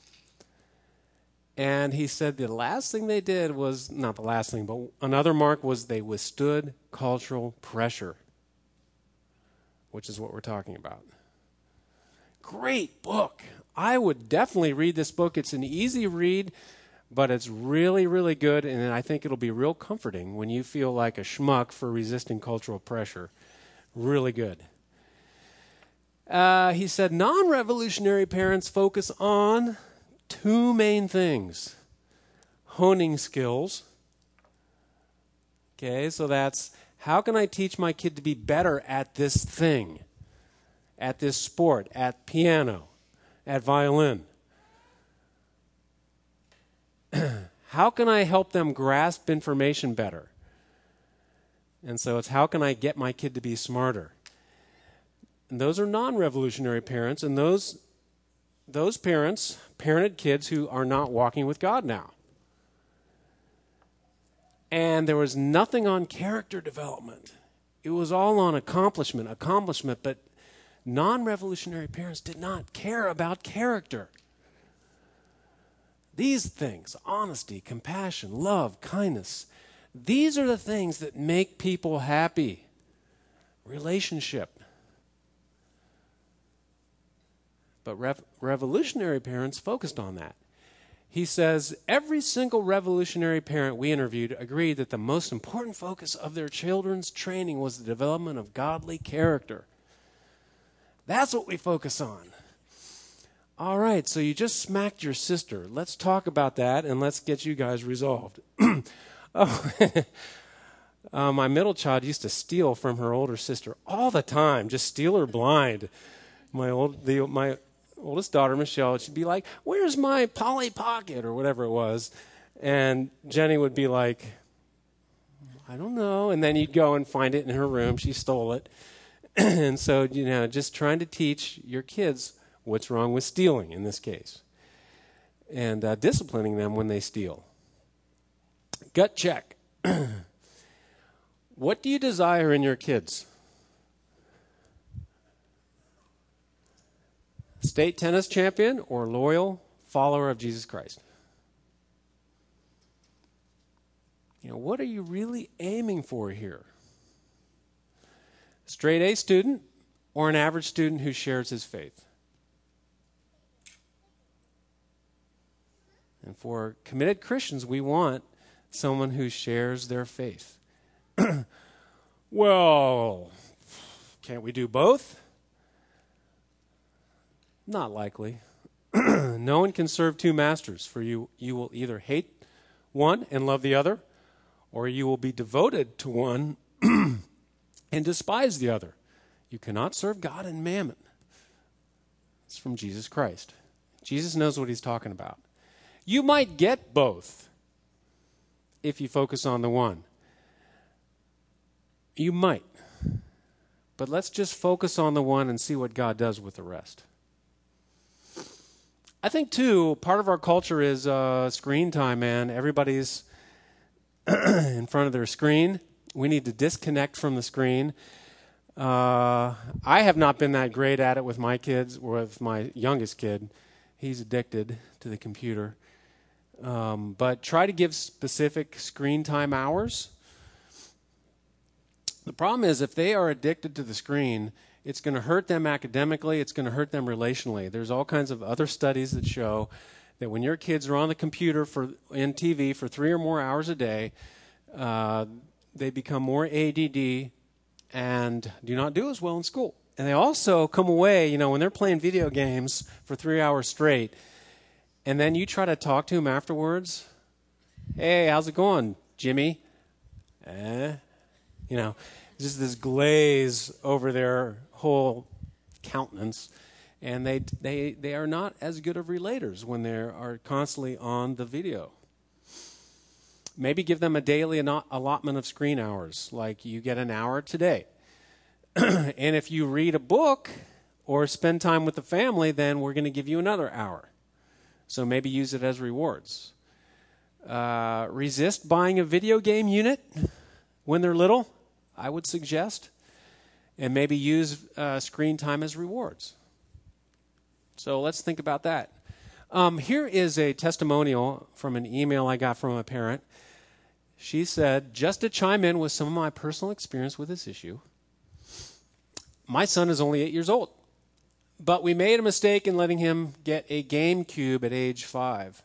And he said the last thing they did was, not the last thing, but another mark was they withstood cultural pressure, which is what we're talking about. Great book. I would definitely read this book. It's an easy read, but it's really, really good, and I think it'll be real comforting when you feel like a schmuck for resisting cultural pressure. Really good. Uh, he said non-revolutionary parents focus on two main things. Honing skills. Okay, so that's how can I teach my kid to be better at this thing, at this sport, at piano, at violin? How can I help them grasp information better? And so it's how can I get my kid to be smarter? And those are non-revolutionary parents, and those those parents parented kids who are not walking with God now. And there was nothing on character development. It was all on accomplishment, accomplishment, but non-revolutionary parents did not care about character. These things, honesty, compassion, love, kindness, these are the things that make people happy. Relationship. But rev- revolutionary parents focused on that. He says every single revolutionary parent we interviewed agreed that the most important focus of their children's training was the development of godly character. That's what we focus on. All right, so you just smacked your sister. Let's talk about that and let's get you guys resolved. oh, Uh, my middle child used to steal from her older sister all the time, just steal her blind. My old, the, my oldest daughter, Michelle, she'd be like, "Where's my Polly Pocket?" or whatever it was. And Jenny would be like, "I don't know." And then you'd go and find it in her room. She stole it. And so, you know, just trying to teach your kids what's wrong with stealing in this case. And uh, disciplining them when they steal. Gut check. What do you desire in your kids? State tennis champion or loyal follower of Jesus Christ? You know, what are you really aiming for here? Straight A student or an average student who shares his faith? And for committed Christians, we want someone who shares their faith. Well, can't we do both? Not likely. No one can serve two masters, for you, you will either hate one and love the other, or you will be devoted to one and despise the other. You cannot serve God and mammon. It's from Jesus Christ. Jesus knows what he's talking about. You might get both if you focus on the one. You might. But let's just focus on the one and see what God does with the rest. I think, too, part of our culture is uh, screen time, man. Everybody's in front of their screen. We need to disconnect from the screen. Uh, I have not been that great at it with my kids, or with my youngest kid. He's addicted to the computer. Um, but try to give specific screen time hours. The problem is if they are addicted to the screen, it's going to hurt them academically. It's going to hurt them relationally. There's all kinds of other studies that show that when your kids are on the computer for in T V for three or more hours a day, uh, they become more A D D and do not do as well in school. And they also come away, you know, when they're playing video games for three hours straight, and then you try to talk to them afterwards. Hey, how's it going, Jimmy? Eh? You know, just this glaze over their whole countenance. And they they they are not as good of relators when they are constantly on the video. Maybe give them a daily allotment of screen hours, like you get an hour today. And if you read a book or spend time with the family, then we're going to give you another hour. So maybe use it as rewards. Uh, resist buying a video game unit when they're little, I would suggest. And maybe use uh, screen time as rewards. So let's think about that. Um, here is a testimonial from an email I got from a parent. She said, just to chime in with some of my personal experience with this issue, my son is only eight years old, but we made a mistake in letting him get a GameCube at age five.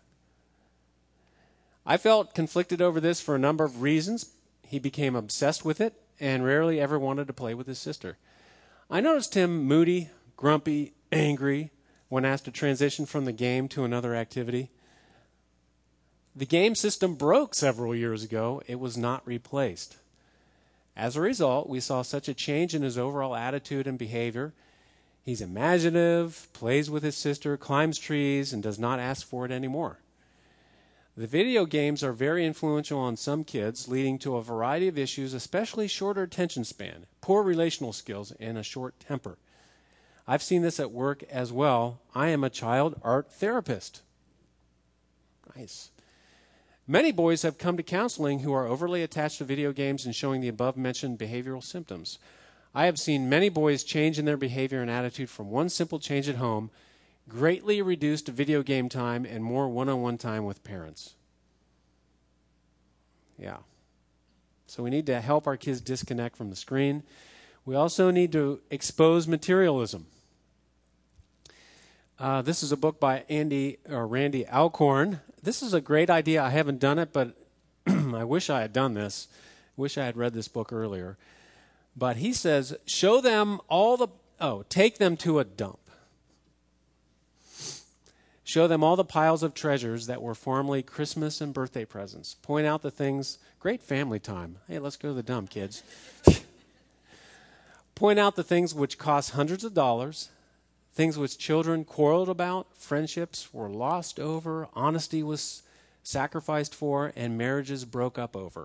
I felt conflicted over this for a number of reasons. He became obsessed with it and rarely ever wanted to play with his sister. I noticed him moody, grumpy, angry when asked to transition from the game to another activity. The game system broke several years ago. It was not replaced. As a result, we saw such a change in his overall attitude and behavior. He's imaginative, plays with his sister, climbs trees, and does not ask for it anymore. The video games are very influential on some kids, leading to a variety of issues, especially shorter attention span, poor relational skills, and a short temper. I've seen this at work as well. I am a child art therapist. Nice. Many boys have come to counseling who are overly attached to video games and showing the above-mentioned behavioral symptoms. I have seen many boys change in their behavior and attitude from one simple change at home, greatly reduced video game time, and more one-on-one time with parents. Yeah. So we need to help our kids disconnect from the screen. We also need to expose materialism. Uh, this is a book by Andy or Randy Alcorn. This is a great idea. I haven't done it, but I wish I had done this. Wish I had read this book earlier. But he says, show them all the, oh, take them to a dump. Show them all the piles of treasures that were formerly Christmas and birthday presents. Point out the things, great family time. Hey, let's go to the dump, kids. Point out the things which cost hundreds of dollars, things which children quarreled about, friendships were lost over, honesty was sacrificed for, and marriages broke up over.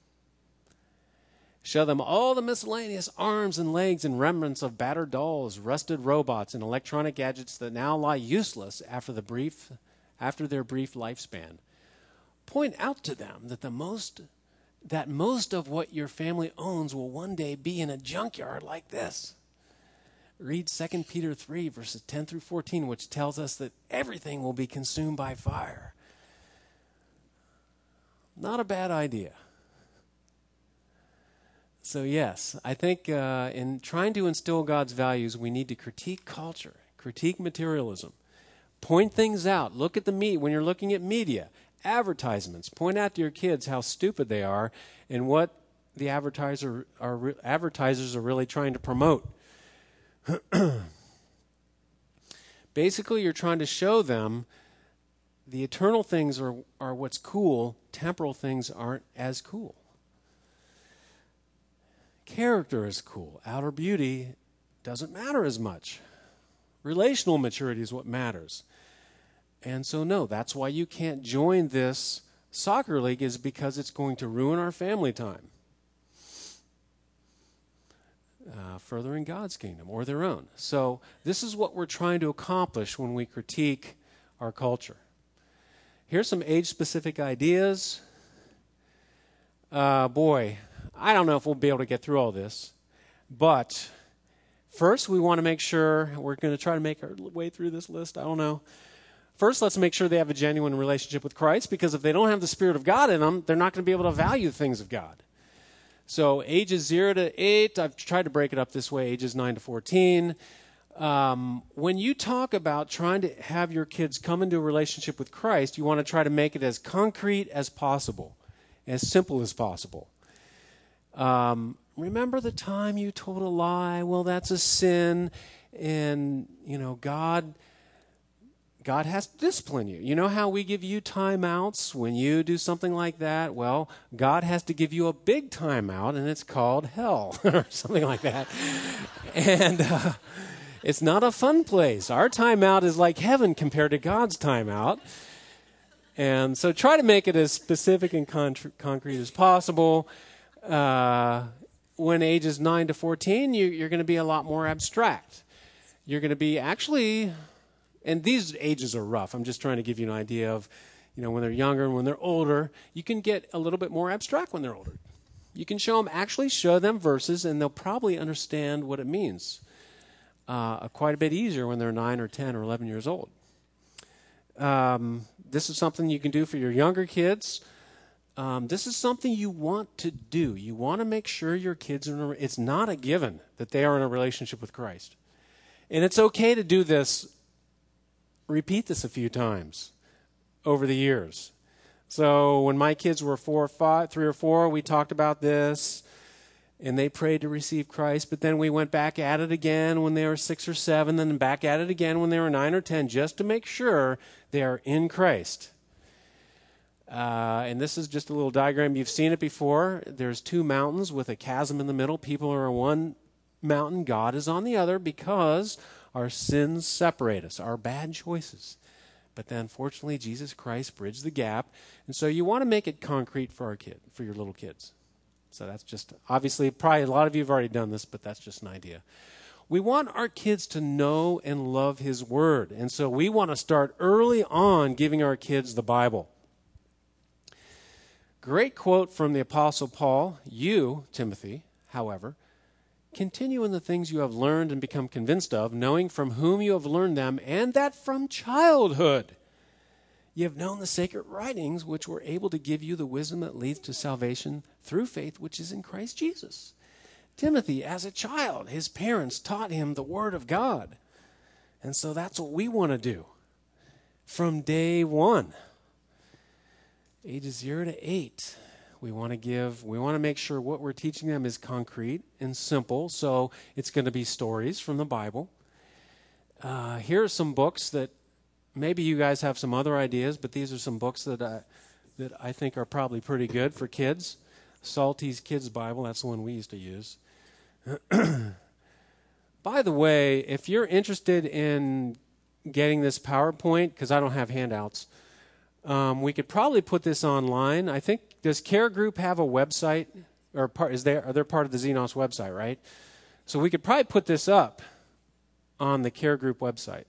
Show them all the miscellaneous arms and legs and remnants of battered dolls, rusted robots, and electronic gadgets that now lie useless after the brief, after their brief lifespan. Point out to them that the most, that most of what your family owns will one day be in a junkyard like this. Read Second Peter three, verses ten through fourteen, which tells us that everything will be consumed by fire. Not a bad idea. So yes, I think uh, in trying to instill God's values, we need to critique culture, critique materialism, point things out. Look at the meat when you're looking at media, advertisements. Point out to your kids how stupid they are and what the advertiser are re- advertisers are really trying to promote. Basically, you're trying to show them the eternal things are, are what's cool, temporal things aren't as cool. Character is cool. Outer beauty doesn't matter as much. Relational maturity is what matters. And so, no, that's why you can't join this soccer league, is because it's going to ruin our family time. Uh, furthering God's kingdom or their own. So this is what we're trying to accomplish when we critique our culture. Here's some age-specific ideas. Uh, boy, I don't know if we'll be able to get through all this, but first we want to make sure, we're going to try to make our way through this list, I don't know. First, let's make sure they have a genuine relationship with Christ, because if they don't have the Spirit of God in them, they're not going to be able to value the things of God. So ages zero to eight, I've tried to break it up this way, ages nine to fourteen. Um, when you talk about trying to have your kids come into a relationship with Christ, you want to try to make it as concrete as possible, as simple as possible. Um, remember the time you told a lie? Well, that's a sin, and, you know, God... God has to discipline you. You know how we give you timeouts when you do something like that? Well, God has to give you a big timeout, and it's called hell or something like that. And uh, it's not a fun place. Our timeout is like heaven compared to God's timeout. And so try to make it as specific and con- concrete as possible. Uh, when ages nine to fourteen, you, you're going to be a lot more abstract. You're going to be actually... And these ages are rough. I'm just trying to give you an idea of, you know, when they're younger and when they're older, you can get a little bit more abstract when they're older. You can show them, actually show them verses, and they'll probably understand what it means uh, quite a bit easier when they're nine or ten or eleven years old. Um, this is something you can do for your younger kids. Um, this is something you want to do. You want to make sure your kids are in a, it's not a given that they are in a relationship with Christ. And it's okay to do this. Repeat this a few times over the years. So when my kids were four or five, three or four, we talked about this, and they prayed to receive Christ. But then we went back at it again when they were six or seven, then back at it again when they were nine or ten, just to make sure they are in Christ. Uh, and this is just a little diagram. You've seen it before. There's two mountains with a chasm in the middle. People are on one mountain. God is on the other, because our sins separate us, our bad choices. But then, fortunately, Jesus Christ bridged the gap. And so you want to make it concrete for our kid, for your little kids. So that's just, obviously, probably a lot of you have already done this, but that's just an idea. We want our kids to know and love His Word. And so we want to start early on giving our kids the Bible. Great quote from the Apostle Paul. You, Timothy, however, continue in the things you have learned and become convinced of, knowing from whom you have learned them, and that from childhood you have known the sacred writings, which were able to give you the wisdom that leads to salvation through faith, which is in Christ Jesus. Timothy, as a child, his parents taught him the Word of God. And so that's what we want to do from day one. Ages zero to eight. We want to give, we want to make sure what we're teaching them is concrete and simple. So it's going to be stories from the Bible. Uh, here are some books that maybe you guys have some other ideas, but these are some books that I, that I think are probably pretty good for kids. Salty's Kids Bible, that's the one we used to use. By the way, if you're interested in getting this PowerPoint, because I don't have handouts, um, we could probably put this online. I think, does Care Group have a website? Or part, is there, are they part of the Xenos website, right? So we could probably put this up on the Care Group website.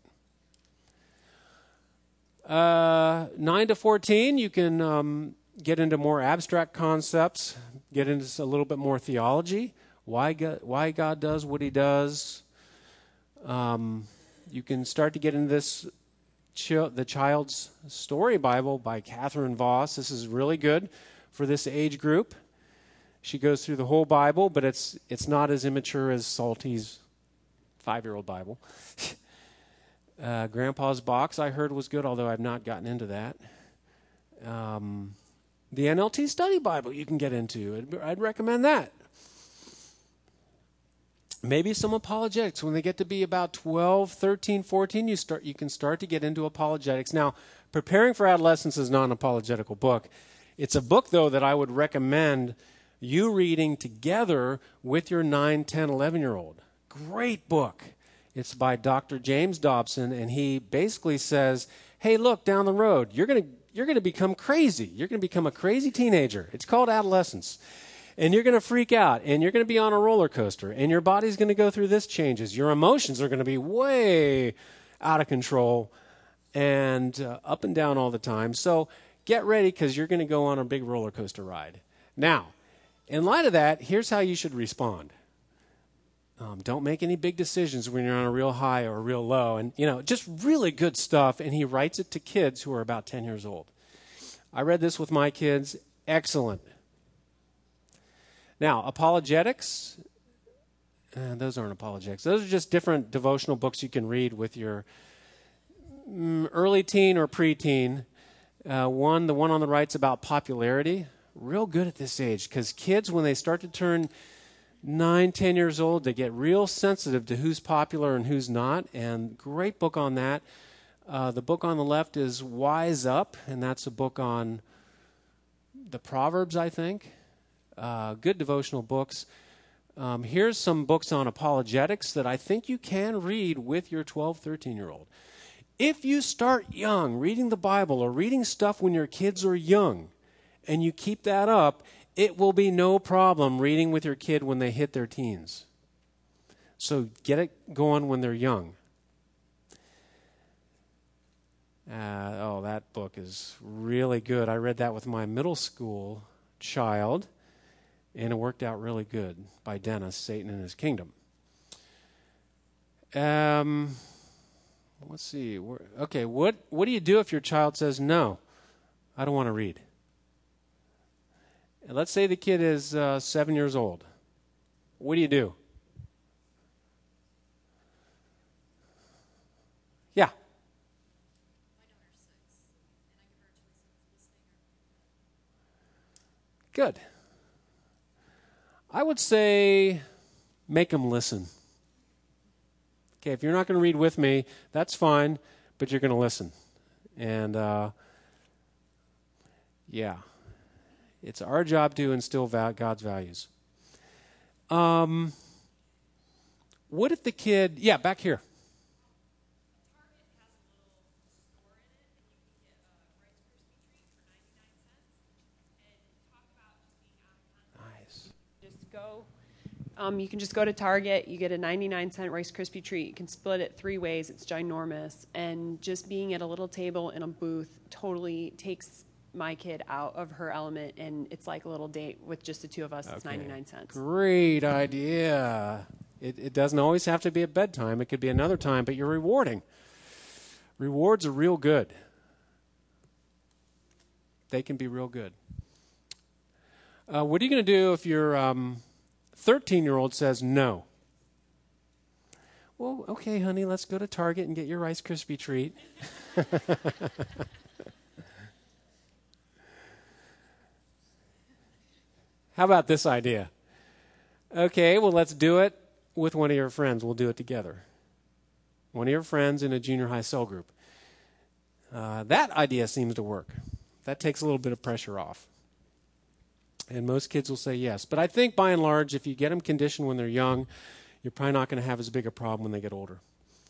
Uh, nine to fourteen, you can um, get into more abstract concepts, get into a little bit more theology, why God, why God does what he does. Um, you can start to get into this, ch- the Child's Story Bible by Catherine Voss. This is really good for this age group. She goes through the whole Bible, but it's it's not as immature as Salty's five-year-old Bible. uh, Grandpa's Box, I heard, was good, although I've not gotten into that. Um, the N L T Study Bible you can get into. I'd, I'd recommend that. Maybe some apologetics. When they get to be about twelve, thirteen, fourteen, you start you can start to get into apologetics. Now, Preparing for Adolescence is not an apologetical book. It's a book, though, that I would recommend you reading together with your nine, ten, eleven-year-old. Great book. It's by Doctor James Dobson, and he basically says, hey, look, down the road, you're going to you're going to become crazy. You're going to become a crazy teenager. It's called adolescence. And you're going to freak out, and you're going to be on a roller coaster, and your body's going to go through this changes. Your emotions are going to be way out of control and uh, up and down all the time. So get ready, because you're going to go on a big roller coaster ride. Now, in light of that, here's how you should respond. Um, don't make any big decisions when you're on a real high or a real low. And, you know, just really good stuff. And he writes it to kids who are about ten years old. I read this with my kids. Excellent. Now, apologetics, uh, those aren't apologetics. Those are just different devotional books you can read with your mm, early teen or preteen. Uh, one, the one on the right's about popularity. Real good at this age, because kids, when they start to turn nine, ten years old, they get real sensitive to who's popular and who's not, and great book on that. Uh, the book on the left is Wise Up, and that's a book on the Proverbs, I think. Uh, good devotional books. Um, here's some books on apologetics that I think you can read with your twelve, thirteen-year-old. If you start young, reading the Bible or reading stuff when your kids are young, and you keep that up, it will be no problem reading with your kid when they hit their teens. So get it going when they're young. Uh, oh, that book is really good. I read that with my middle school child, and it worked out really good, by Dennis, Satan and His Kingdom. Um, let's see. Okay, what, what do you do if your child says, no, I don't want to read? And let's say the kid is uh, seven years old. What do you do? Yeah. Good. I would say make them listen. Okay, if you're not going to read with me, that's fine, but you're going to listen. And, uh, yeah. It's our job to instill val- God's values. Um, what if the kid... Yeah, back here. Nice. Just go. Um, you can just go to Target. You get a ninety-nine cent Rice Krispie treat. You can split it three ways. It's ginormous. And just being at a little table in a booth totally takes my kid out of her element, and it's like a little date with just the two of us. It's Okay. ninety-nine cents. Great idea. It, it doesn't always have to be at bedtime. It could be another time, but you're rewarding. Rewards are real good. They can be real good. Uh, what are you going to do if your um, thirteen-year-old says no? Well, okay, honey, let's go to Target and get your Rice Krispie treat. How about this idea? Okay, well, let's do it with one of your friends. We'll do it together. One of your friends in a junior high cell group. Uh, that idea seems to work. That takes a little bit of pressure off. And most kids will say yes. But I think by and large, if you get them conditioned when they're young, you're probably not going to have as big a problem when they get older.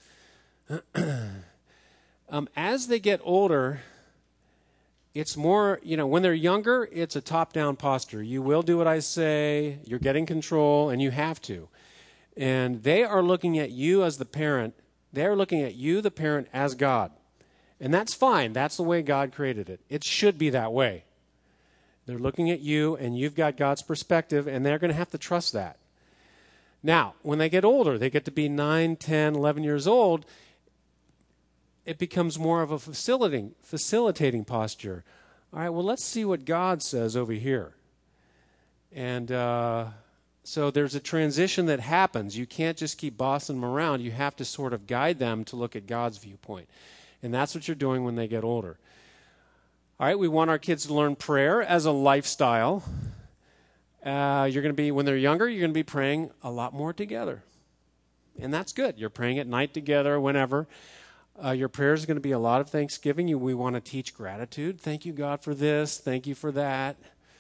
um, as they get older, it's more, you know, when they're younger, it's a top-down posture. You will do what I say, you're getting control, and you have to. And they are looking at you as the parent. They're looking at you, the parent, as God. And that's fine. That's the way God created it. It should be that way. They're looking at you, and you've got God's perspective, and they're going to have to trust that. Now, when they get older, they get to be nine, ten, eleven years old, it becomes more of a facilitating, facilitating posture. All right, well, let's see what God says over here. And uh, so there's a transition that happens. You can't just keep bossing them around. You have to sort of guide them to look at God's viewpoint. And that's what you're doing when they get older. All right, we want our kids to learn prayer as a lifestyle. Uh, you're going to be, when they're younger, you're going to be praying a lot more together. And that's good. You're praying at night together, whenever. Uh, your prayers are going to be a lot of thanksgiving. You, we want to teach gratitude. Thank you, God, for this. Thank you for that.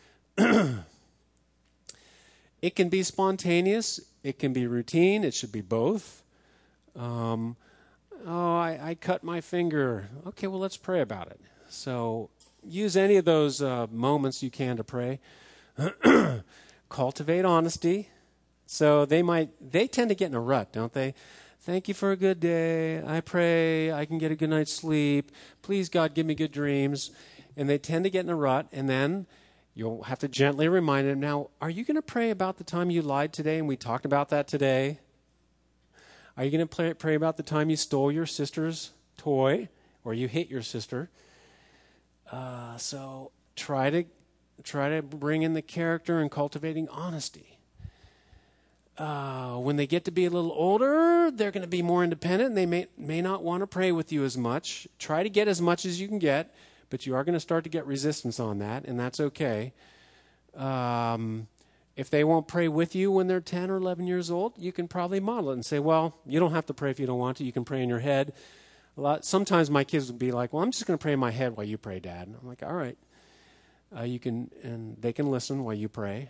It can be spontaneous. It can be routine. It should be both. Um, oh, I, I cut my finger. Okay, well, let's pray about it. So use any of those uh, moments you can to pray. Cultivate honesty. So they might, they tend to get in a rut, don't they? Thank you for a good day. I pray I can get a good night's sleep. Please, God, give me good dreams. And they tend to get in a rut, and then you'll have to gently remind them, now, are you going to pray about the time you lied today, and we talked about that today? Are you going to pray, pray about the time you stole your sister's toy, or you hit your sister? Uh, so try to try to bring in the character and cultivating honesty. Uh, when they get to be a little older, they're going to be more independent, and they may may not want to pray with you as much. Try to get as much as you can get, but you are going to start to get resistance on that, and that's okay. Um, if they won't pray with you when they're ten or eleven years old, you can probably model it and say, well, you don't have to pray if you don't want to. You can pray in your head. A lot, sometimes my kids would be like, well, I'm just going to pray in my head while you pray, Dad. And I'm like, all right. Uh, you can, and they can listen while you pray.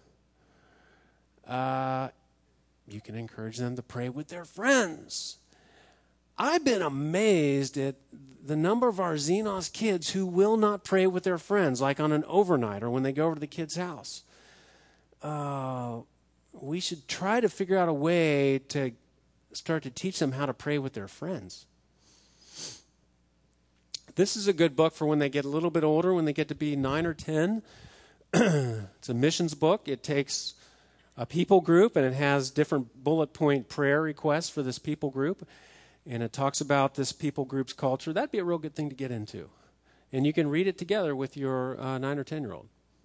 Uh, you can encourage them to pray with their friends. I've been amazed at the number of our Xenos kids who will not pray with their friends, like on an overnight or when they go over to the kid's house. Uh, we should try to figure out a way to start to teach them how to pray with their friends. This is a good book for when they get a little bit older, when they get to be nine or ten. It's a missions book. It takes a people group, and it has different bullet point prayer requests for this people group. And it talks about this people group's culture. That'd be a real good thing to get into. And you can read it together with your uh, nine or ten-year-old.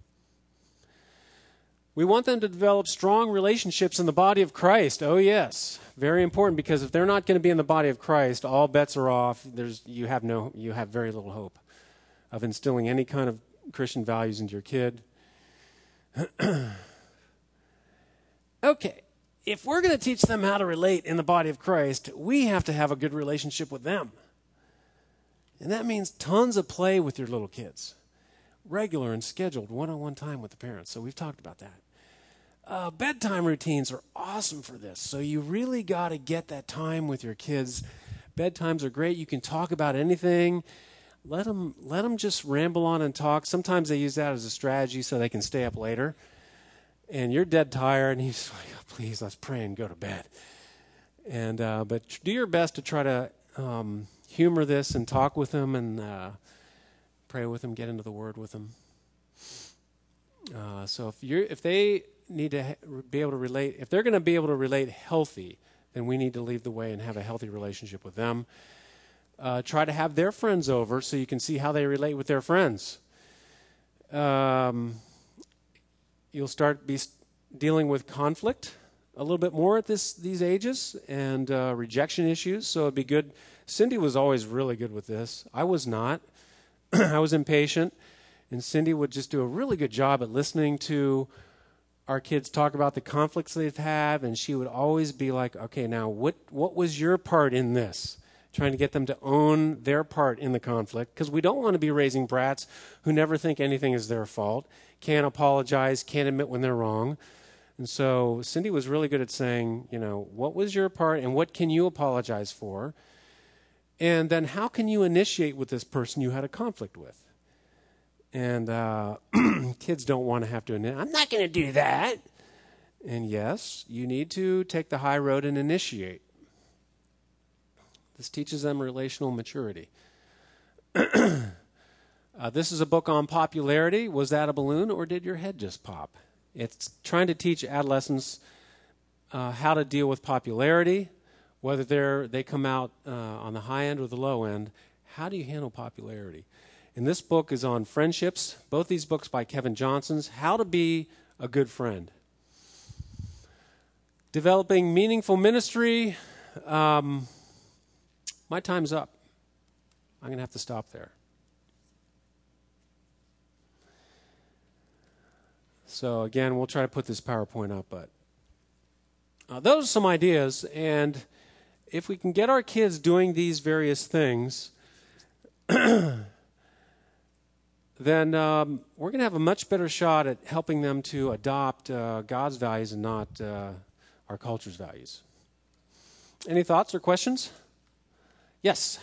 We want them to develop strong relationships in the body of Christ. Oh, yes. Very important, because if they're not going to be in the body of Christ, all bets are off. There's, you have no, you have very little hope of instilling any kind of Christian values into your kid. Okay. If we're going to teach them how to relate in the body of Christ, we have to have a good relationship with them. And that means tons of play with your little kids. Regular and scheduled one-on-one time with the parents. So we've talked about that. Uh, bedtime routines are awesome for this. So you really got to get that time with your kids. Bedtimes are great. You can talk about anything. Let them, let them just ramble on and talk. Sometimes they use that as a strategy so they can stay up later. And you're dead tired, and he's like, oh, please, let's pray and go to bed. And uh, but do your best to try to um, humor this and talk with them and uh, pray with them, get into the Word with them. Uh, so if you're, if they need to ha- be able to relate, if they're going to be able to relate healthy, then we need to lead the way and have a healthy relationship with them. Uh, try to have their friends over so you can see how they relate with their friends. Um. You'll start be dealing with conflict a little bit more at this these ages and uh, rejection issues. So it'd be good. Cindy was always really good with this. I was not. I was impatient. And Cindy would just do a really good job at listening to our kids talk about the conflicts they've had. And she would always be like, okay, now what, what was your part in this? trying to get them to own their part in the conflict, because we don't want to be raising brats who never think anything is their fault, can't apologize, can't admit when they're wrong. And so Cindy was really good at saying, you know, what was your part and what can you apologize for? And then how can you initiate with this person you had a conflict with? And uh, kids don't want to have to, I'm not going to do that. And yes, you need to take the high road and initiate. This teaches them relational maturity. uh, this is a book on popularity. Was that a balloon or did your head just pop? It's trying to teach adolescents uh, how to deal with popularity, whether they're, they come out uh, on the high end or the low end. How do you handle popularity? And this book is on friendships. Both these books by Kevin Johnson's, How to Be a Good Friend. Developing Meaningful Ministry. Um, my time's up. I'm going to have to stop there. So again, we'll try to put this PowerPoint up, but uh, those are some ideas. And if we can get our kids doing these various things, then um, we're going to have a much better shot at helping them to adopt uh, God's values and not uh, our culture's values. Any thoughts or questions? Yes.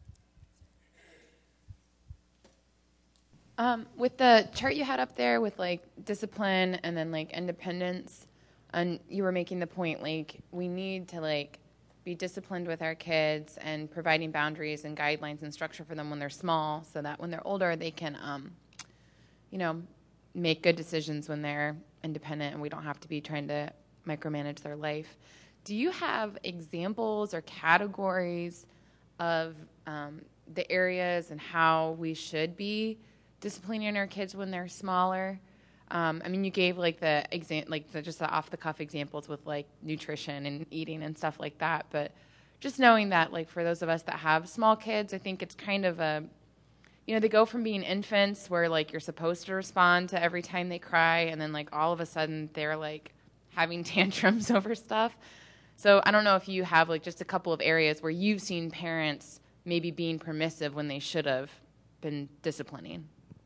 Um, with the chart you had up there with like discipline and then like independence, and you were making the point like we need to like be disciplined with our kids and providing boundaries and guidelines and structure for them when they're small, so that when they're older they can, um, you know, make good decisions when they're independent and we don't have to be trying to micromanage their life. Do you have examples or categories of um, the areas and how we should be disciplining our kids when they're smaller? Um, I mean, you gave like the exam, like the, just the off-the-cuff examples with like nutrition and eating and stuff like that. But just knowing that, like for those of us that have small kids, I think it's kind of a, you know, they go from being infants where like you're supposed to respond to every time they cry, and then like all of a sudden they're like having tantrums over stuff. So I don't know if you have like just a couple of areas where you've seen parents maybe being permissive when they should have been disciplining.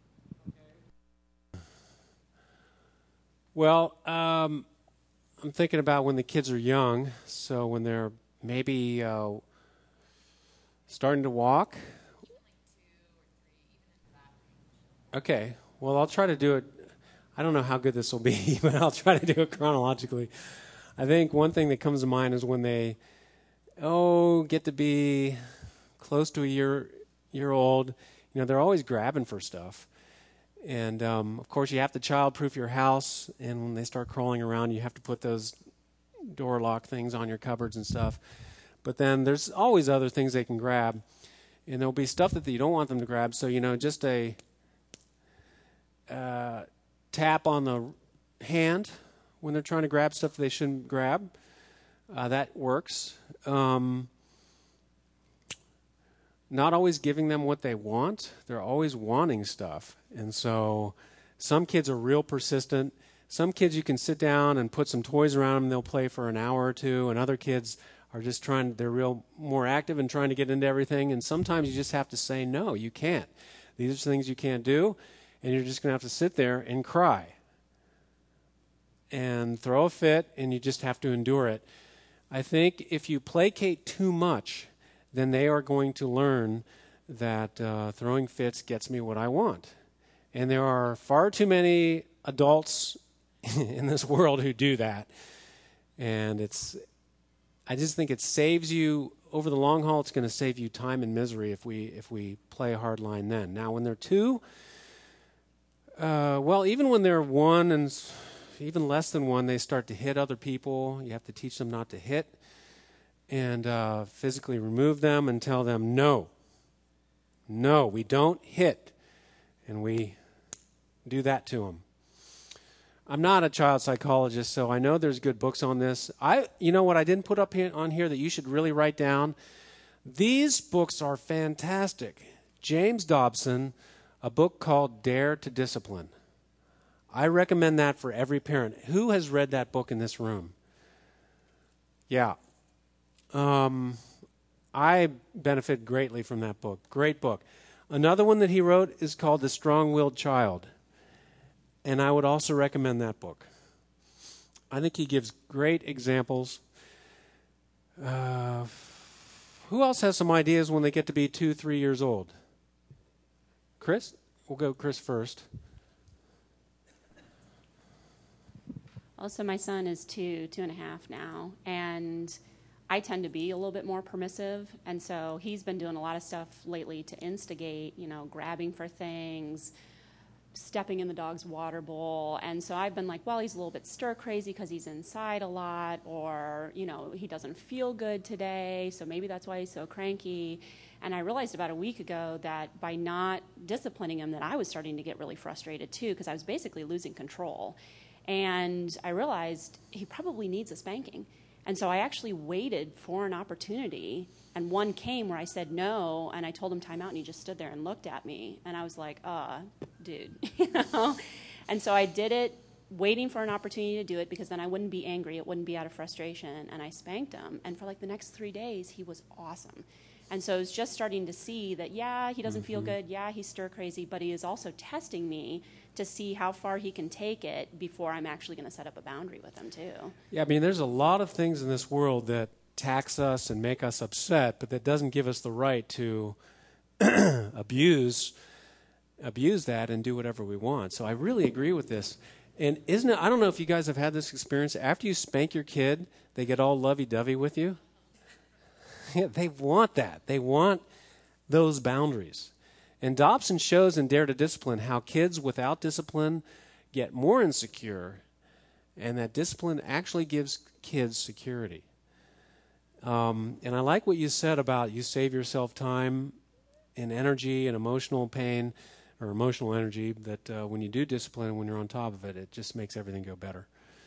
Well, um, I'm thinking about when the kids are young, so when they're maybe uh, starting to walk. Okay, well, I'll try to do it. I don't know how good this will be, but I'll try to do it chronologically. I think one thing that comes to mind is when they, oh, get to be close to a year year old. You know, they're always grabbing for stuff. And, um, of course, you have to child-proof your house, and when they start crawling around, you have to put those door lock things on your cupboards and stuff. But then there's always other things they can grab, and there'll be stuff that you don't want them to grab. So, you know, just a uh, tap on the hand when they're trying to grab stuff they shouldn't grab, uh, that works. Um, not always giving them what they want. They're always wanting stuff. And so some kids are real persistent. Some kids you can sit down and put some toys around them, they'll play for an hour or two, and other kids are just trying, they're real more active and trying to get into everything, and sometimes you just have to say, no, you can't. These are things you can't do, and you're just going to have to sit there and cry and throw a fit, and you just have to endure it. I think if you placate too much, then they are going to learn that uh, throwing fits gets me what I want. And there are far too many adults in this world who do that. And it's, I just think it saves you, over the long haul, it's going to save you time and misery if we if we play a hard line then. Now, when they're two, uh, well, even when they're one and even less than one, they start to hit other people. You have to teach them not to hit and uh, physically remove them and tell them, no, no, we don't hit. And we do that to them. I'm not a child psychologist, so I know there's good books on this. I, you know what I didn't put up here, on here that you should really write down? These books are fantastic. James Dobson, a book called Dare to Discipline. I recommend that for every parent. Who has read that book in this room? Yeah. Um, I benefit greatly from that book. Great book. Another one that he wrote is called The Strong-Willed Child. And I would also recommend that book. I think he gives great examples. Uh, who else has some ideas when they get to be two, three years old? Chris? We'll go Chris first. Also, my son is two, two and a half now, and I tend to be a little bit more permissive, and so he's been doing a lot of stuff lately to instigate, you know, grabbing for things, stepping in the dog's water bowl, and so I've been like, well, he's a little bit stir crazy because he's inside a lot, or, you know, he doesn't feel good today, so maybe that's why he's so cranky. And I realized about a week ago that by not disciplining him, that I was starting to get really frustrated too, because I was basically losing control. And I realized he probably needs a spanking. And so I actually waited for an opportunity, and one came where I said no, and I told him time out, and he just stood there and looked at me. And I was like, uh, dude, you know? And so I did it, waiting for an opportunity to do it, because then I wouldn't be angry, it wouldn't be out of frustration, and I spanked him. And for like the next three days, he was awesome. And so I was just starting to see that, yeah, he doesn't mm-hmm. feel good, yeah, he's stir crazy, but he is also testing me to see how far he can take it before I'm actually going to set up a boundary with him too. Yeah, I mean, there's a lot of things in this world that tax us and make us upset, but that doesn't give us the right to abuse abuse that and do whatever we want. So I really agree with this. And isn't it, I don't know if you guys have had this experience, after you spank your kid, they get all lovey-dovey with you. Yeah, they want that. They want those boundaries. And Dobson shows in Dare to Discipline how kids without discipline get more insecure, and that discipline actually gives kids security. Um, and I like what you said about you save yourself time and energy and emotional pain or emotional energy, that uh, when you do discipline, when you're on top of it, it just makes everything go better.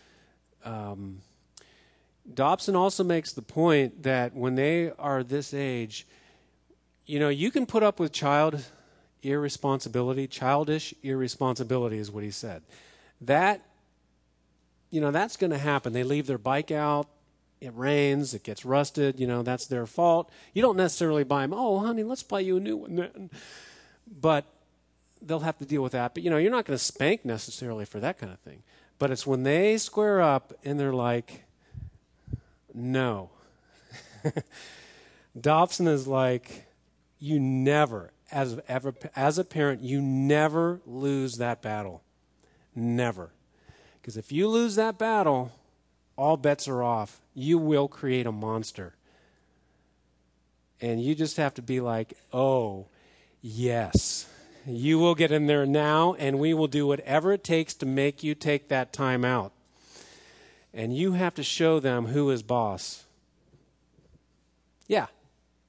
Um, Dobson also makes the point that when they are this age, you know, you can put up with child irresponsibility, childish irresponsibility is what he said. That, you know, that's going to happen. They leave their bike out, it rains, it gets rusted, you know, that's their fault. You don't necessarily buy them, oh, honey, let's buy you a new one then. But they'll have to deal with that. But, you know, you're not going to spank necessarily for that kind of thing. But it's when they square up and they're like, no. Dobson is like, you never, as ever, as a parent, you never lose that battle. Never. Because if you lose that battle, all bets are off. You will create a monster. And you just have to be like, oh, yes. You will get in there now, and we will do whatever it takes to make you take that time out. And you have to show them who is boss. Yeah.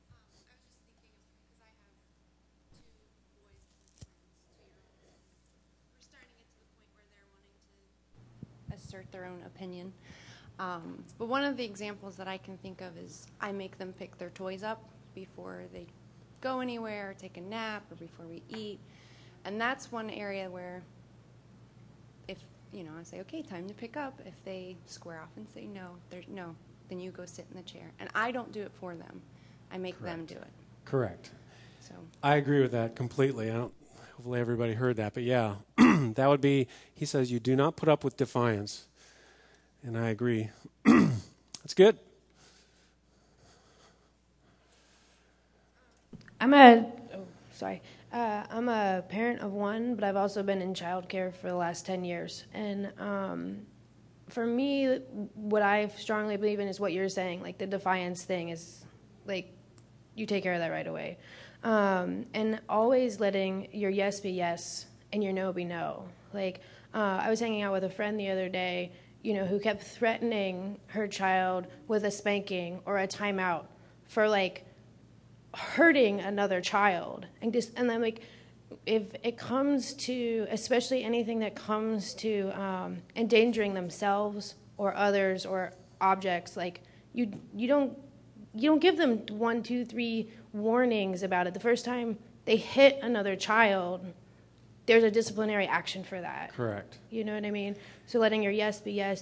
Assert their own opinion. Um, but one of the examples that I can think of is I make them pick their toys up before they go anywhere, or take a nap, or before we eat. And that's one area where if, you know, I say, okay, time to pick up. If they square off and say no, there's no, then you go sit in the chair. And I don't do it for them. I make Correct. them do it. Correct. So I agree with that completely. I don't, hopefully everybody heard that. But yeah, that would be, he says, you do not put up with defiance. And I agree. That's good. I'm a, oh, sorry. Uh, I'm a parent of one, but I've also been in childcare for the last ten years. And um, for me, what I strongly believe in is what you're saying. Like, the defiance thing is, like, you take care of that right away. Um, and always letting your yes be yes and your no be no. Like, uh, I was hanging out with a friend the other day, you know, who kept threatening her child with a spanking or a timeout for, like, hurting another child. And just, and I'm like, if it comes to, especially anything that comes to um, endangering themselves or others or objects, like, you you don't you don't give them one, two, three warnings about it. The first time they hit another child, there's a disciplinary action for that. Correct. You know what I mean? So letting your yes be yes, your no be no, and when there's danger involved, there's nothing, there's nothing you can do about it. So, um, I think that's one of the things that I can think of is I make them pick their toys up before they go anywhere, or take a nap, or before we eat. And that's one area where if, you know, I say, okay, time to pick up. If they square off and say no, there's no, then you go sit in the chair. And I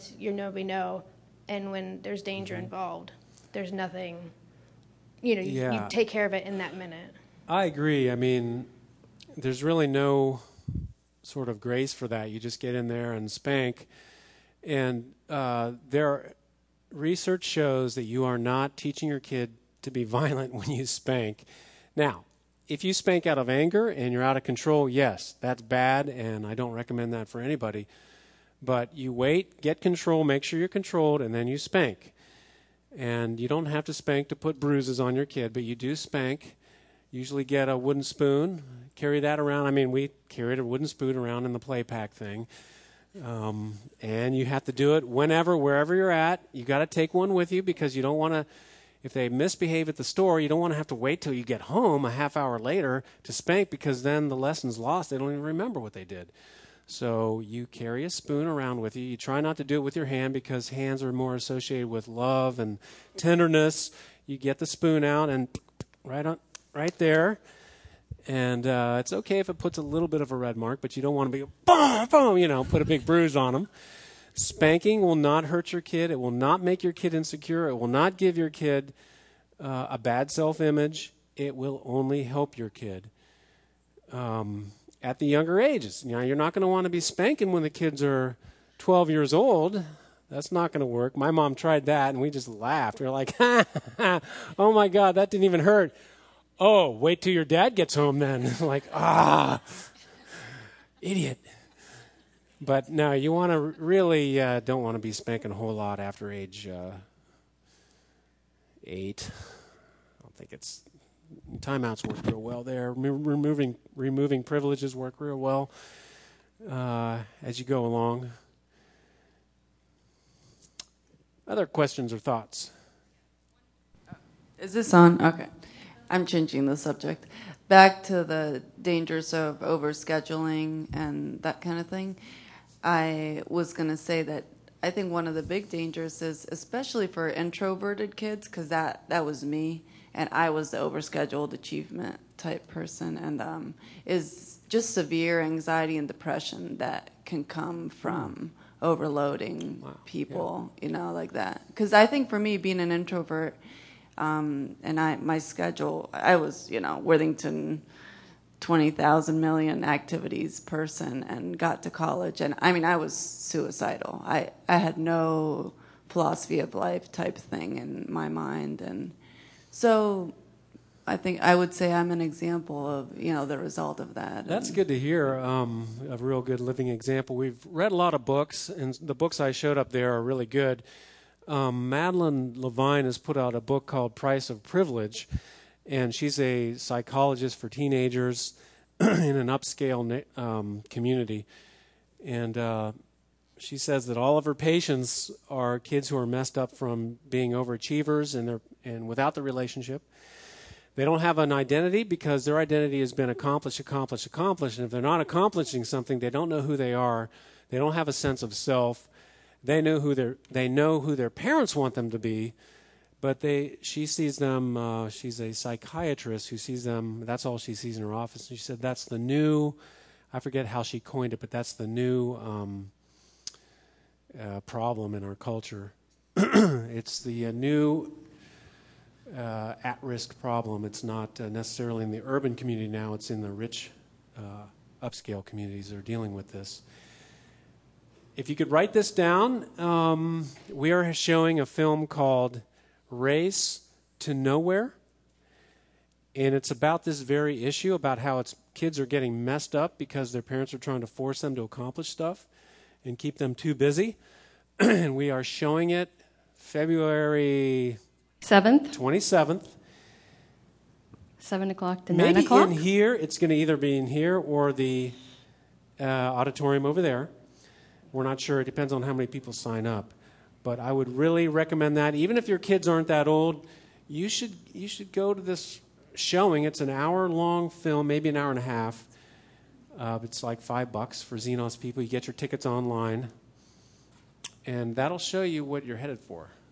you know, you, Yeah. you take care of it in that minute. I agree. I mean, there's really no sort of grace for that. You just get in there and spank. And uh, there, research shows that you are not teaching your kid to be violent when you spank. Now, if you spank out of anger and you're out of control, yes, that's bad, and I don't recommend that for anybody. But you wait, get control, make sure you're controlled, and then you spank. And you don't have to spank to put bruises on your kid, but you do spank. Usually get a wooden spoon, carry that around. I mean, we carried a wooden spoon around in the play pack thing. Um, and you have to do it whenever, wherever you're at. You got to take one with you because you don't want to, if they misbehave at the store, you don't want to have to wait till you get home a half hour later to spank because then the lesson's lost. They don't even remember what they did. So you carry a spoon around with you. You try not to do it with your hand because hands are more associated with love and tenderness. You get the spoon out and right on, right there. And uh, it's okay if it puts a little bit of a red mark, but you don't want to be, boom, boom, you know, put a big bruise on them. Spanking will not hurt your kid. It will not make your kid insecure. It will not give your kid uh, a bad self-image. It will only help your kid. Um, at the younger ages. You know, you're not going to want to be spanking when the kids are twelve years old. That's not going to work. My mom tried that, and we just laughed. We were like, ha, ha, ha. Oh, my God, that didn't even hurt. Oh, wait till your dad gets home then. Like, ah, idiot. But no, you want to really uh, don't want to be spanking a whole lot after age uh, eight. I don't think it's timeouts work real well there. Remo- removing removing privileges work real well uh, as you go along. Other questions or thoughts? Is this on? Okay. I'm changing the subject. Back to the dangers of overscheduling and that kind of thing. I was going to say that I think one of the big dangers is, especially for introverted kids, because that, that was me, and I was the overscheduled achievement type person, and um, is just severe anxiety and depression that can come from mm. overloading wow. people, yeah. you know, like that. Because I think for me, being an introvert, um, and I my schedule, I was, you know, Worthington twenty thousand million activities person and got to college. And I mean, I was suicidal. I, I had no philosophy of life type thing in my mind. And so I think I would say I'm an example of, you know, the result of that. That's and, good to hear, um, a real good living example. We've read a lot of books, and the books I showed up there are really good. Um, Madeline Levine has put out a book called Price of Privilege, and she's a psychologist for teenagers in an upscale um, community. And uh, she says that all of her patients are kids who are messed up from being overachievers and they're, and without the relationship. They don't have an identity because their identity has been accomplished, accomplished, accomplished. And if they're not accomplishing something, they don't know who they are. They don't have a sense of self. They know who their they know who their parents want them to be. But they, she sees them, uh, she's a psychiatrist who sees them, that's all she sees in her office. And she said that's the new, I forget how she coined it, but that's the new um, uh, problem in our culture. It's the uh, new uh, at-risk problem. It's not uh, necessarily in the urban community now, it's in the rich uh, upscale communities that are dealing with this. If you could write this down, um, we are showing a film called Race to Nowhere, and it's about this very issue, about how it's kids are getting messed up because their parents are trying to force them to accomplish stuff and keep them too busy. And we are showing it February seventh, twenty-seventh, seven o'clock to maybe nine o'clock. In here, it's going to either be in here or the uh, auditorium over there. We're not sure. It depends on how many people sign up. But I would really recommend that. Even if your kids aren't that old, you should you should go to this showing. It's an hour-long film, maybe an hour and a half. Uh, it's like five bucks for Xenos people. You get your tickets online, and that'll show you what you're headed for.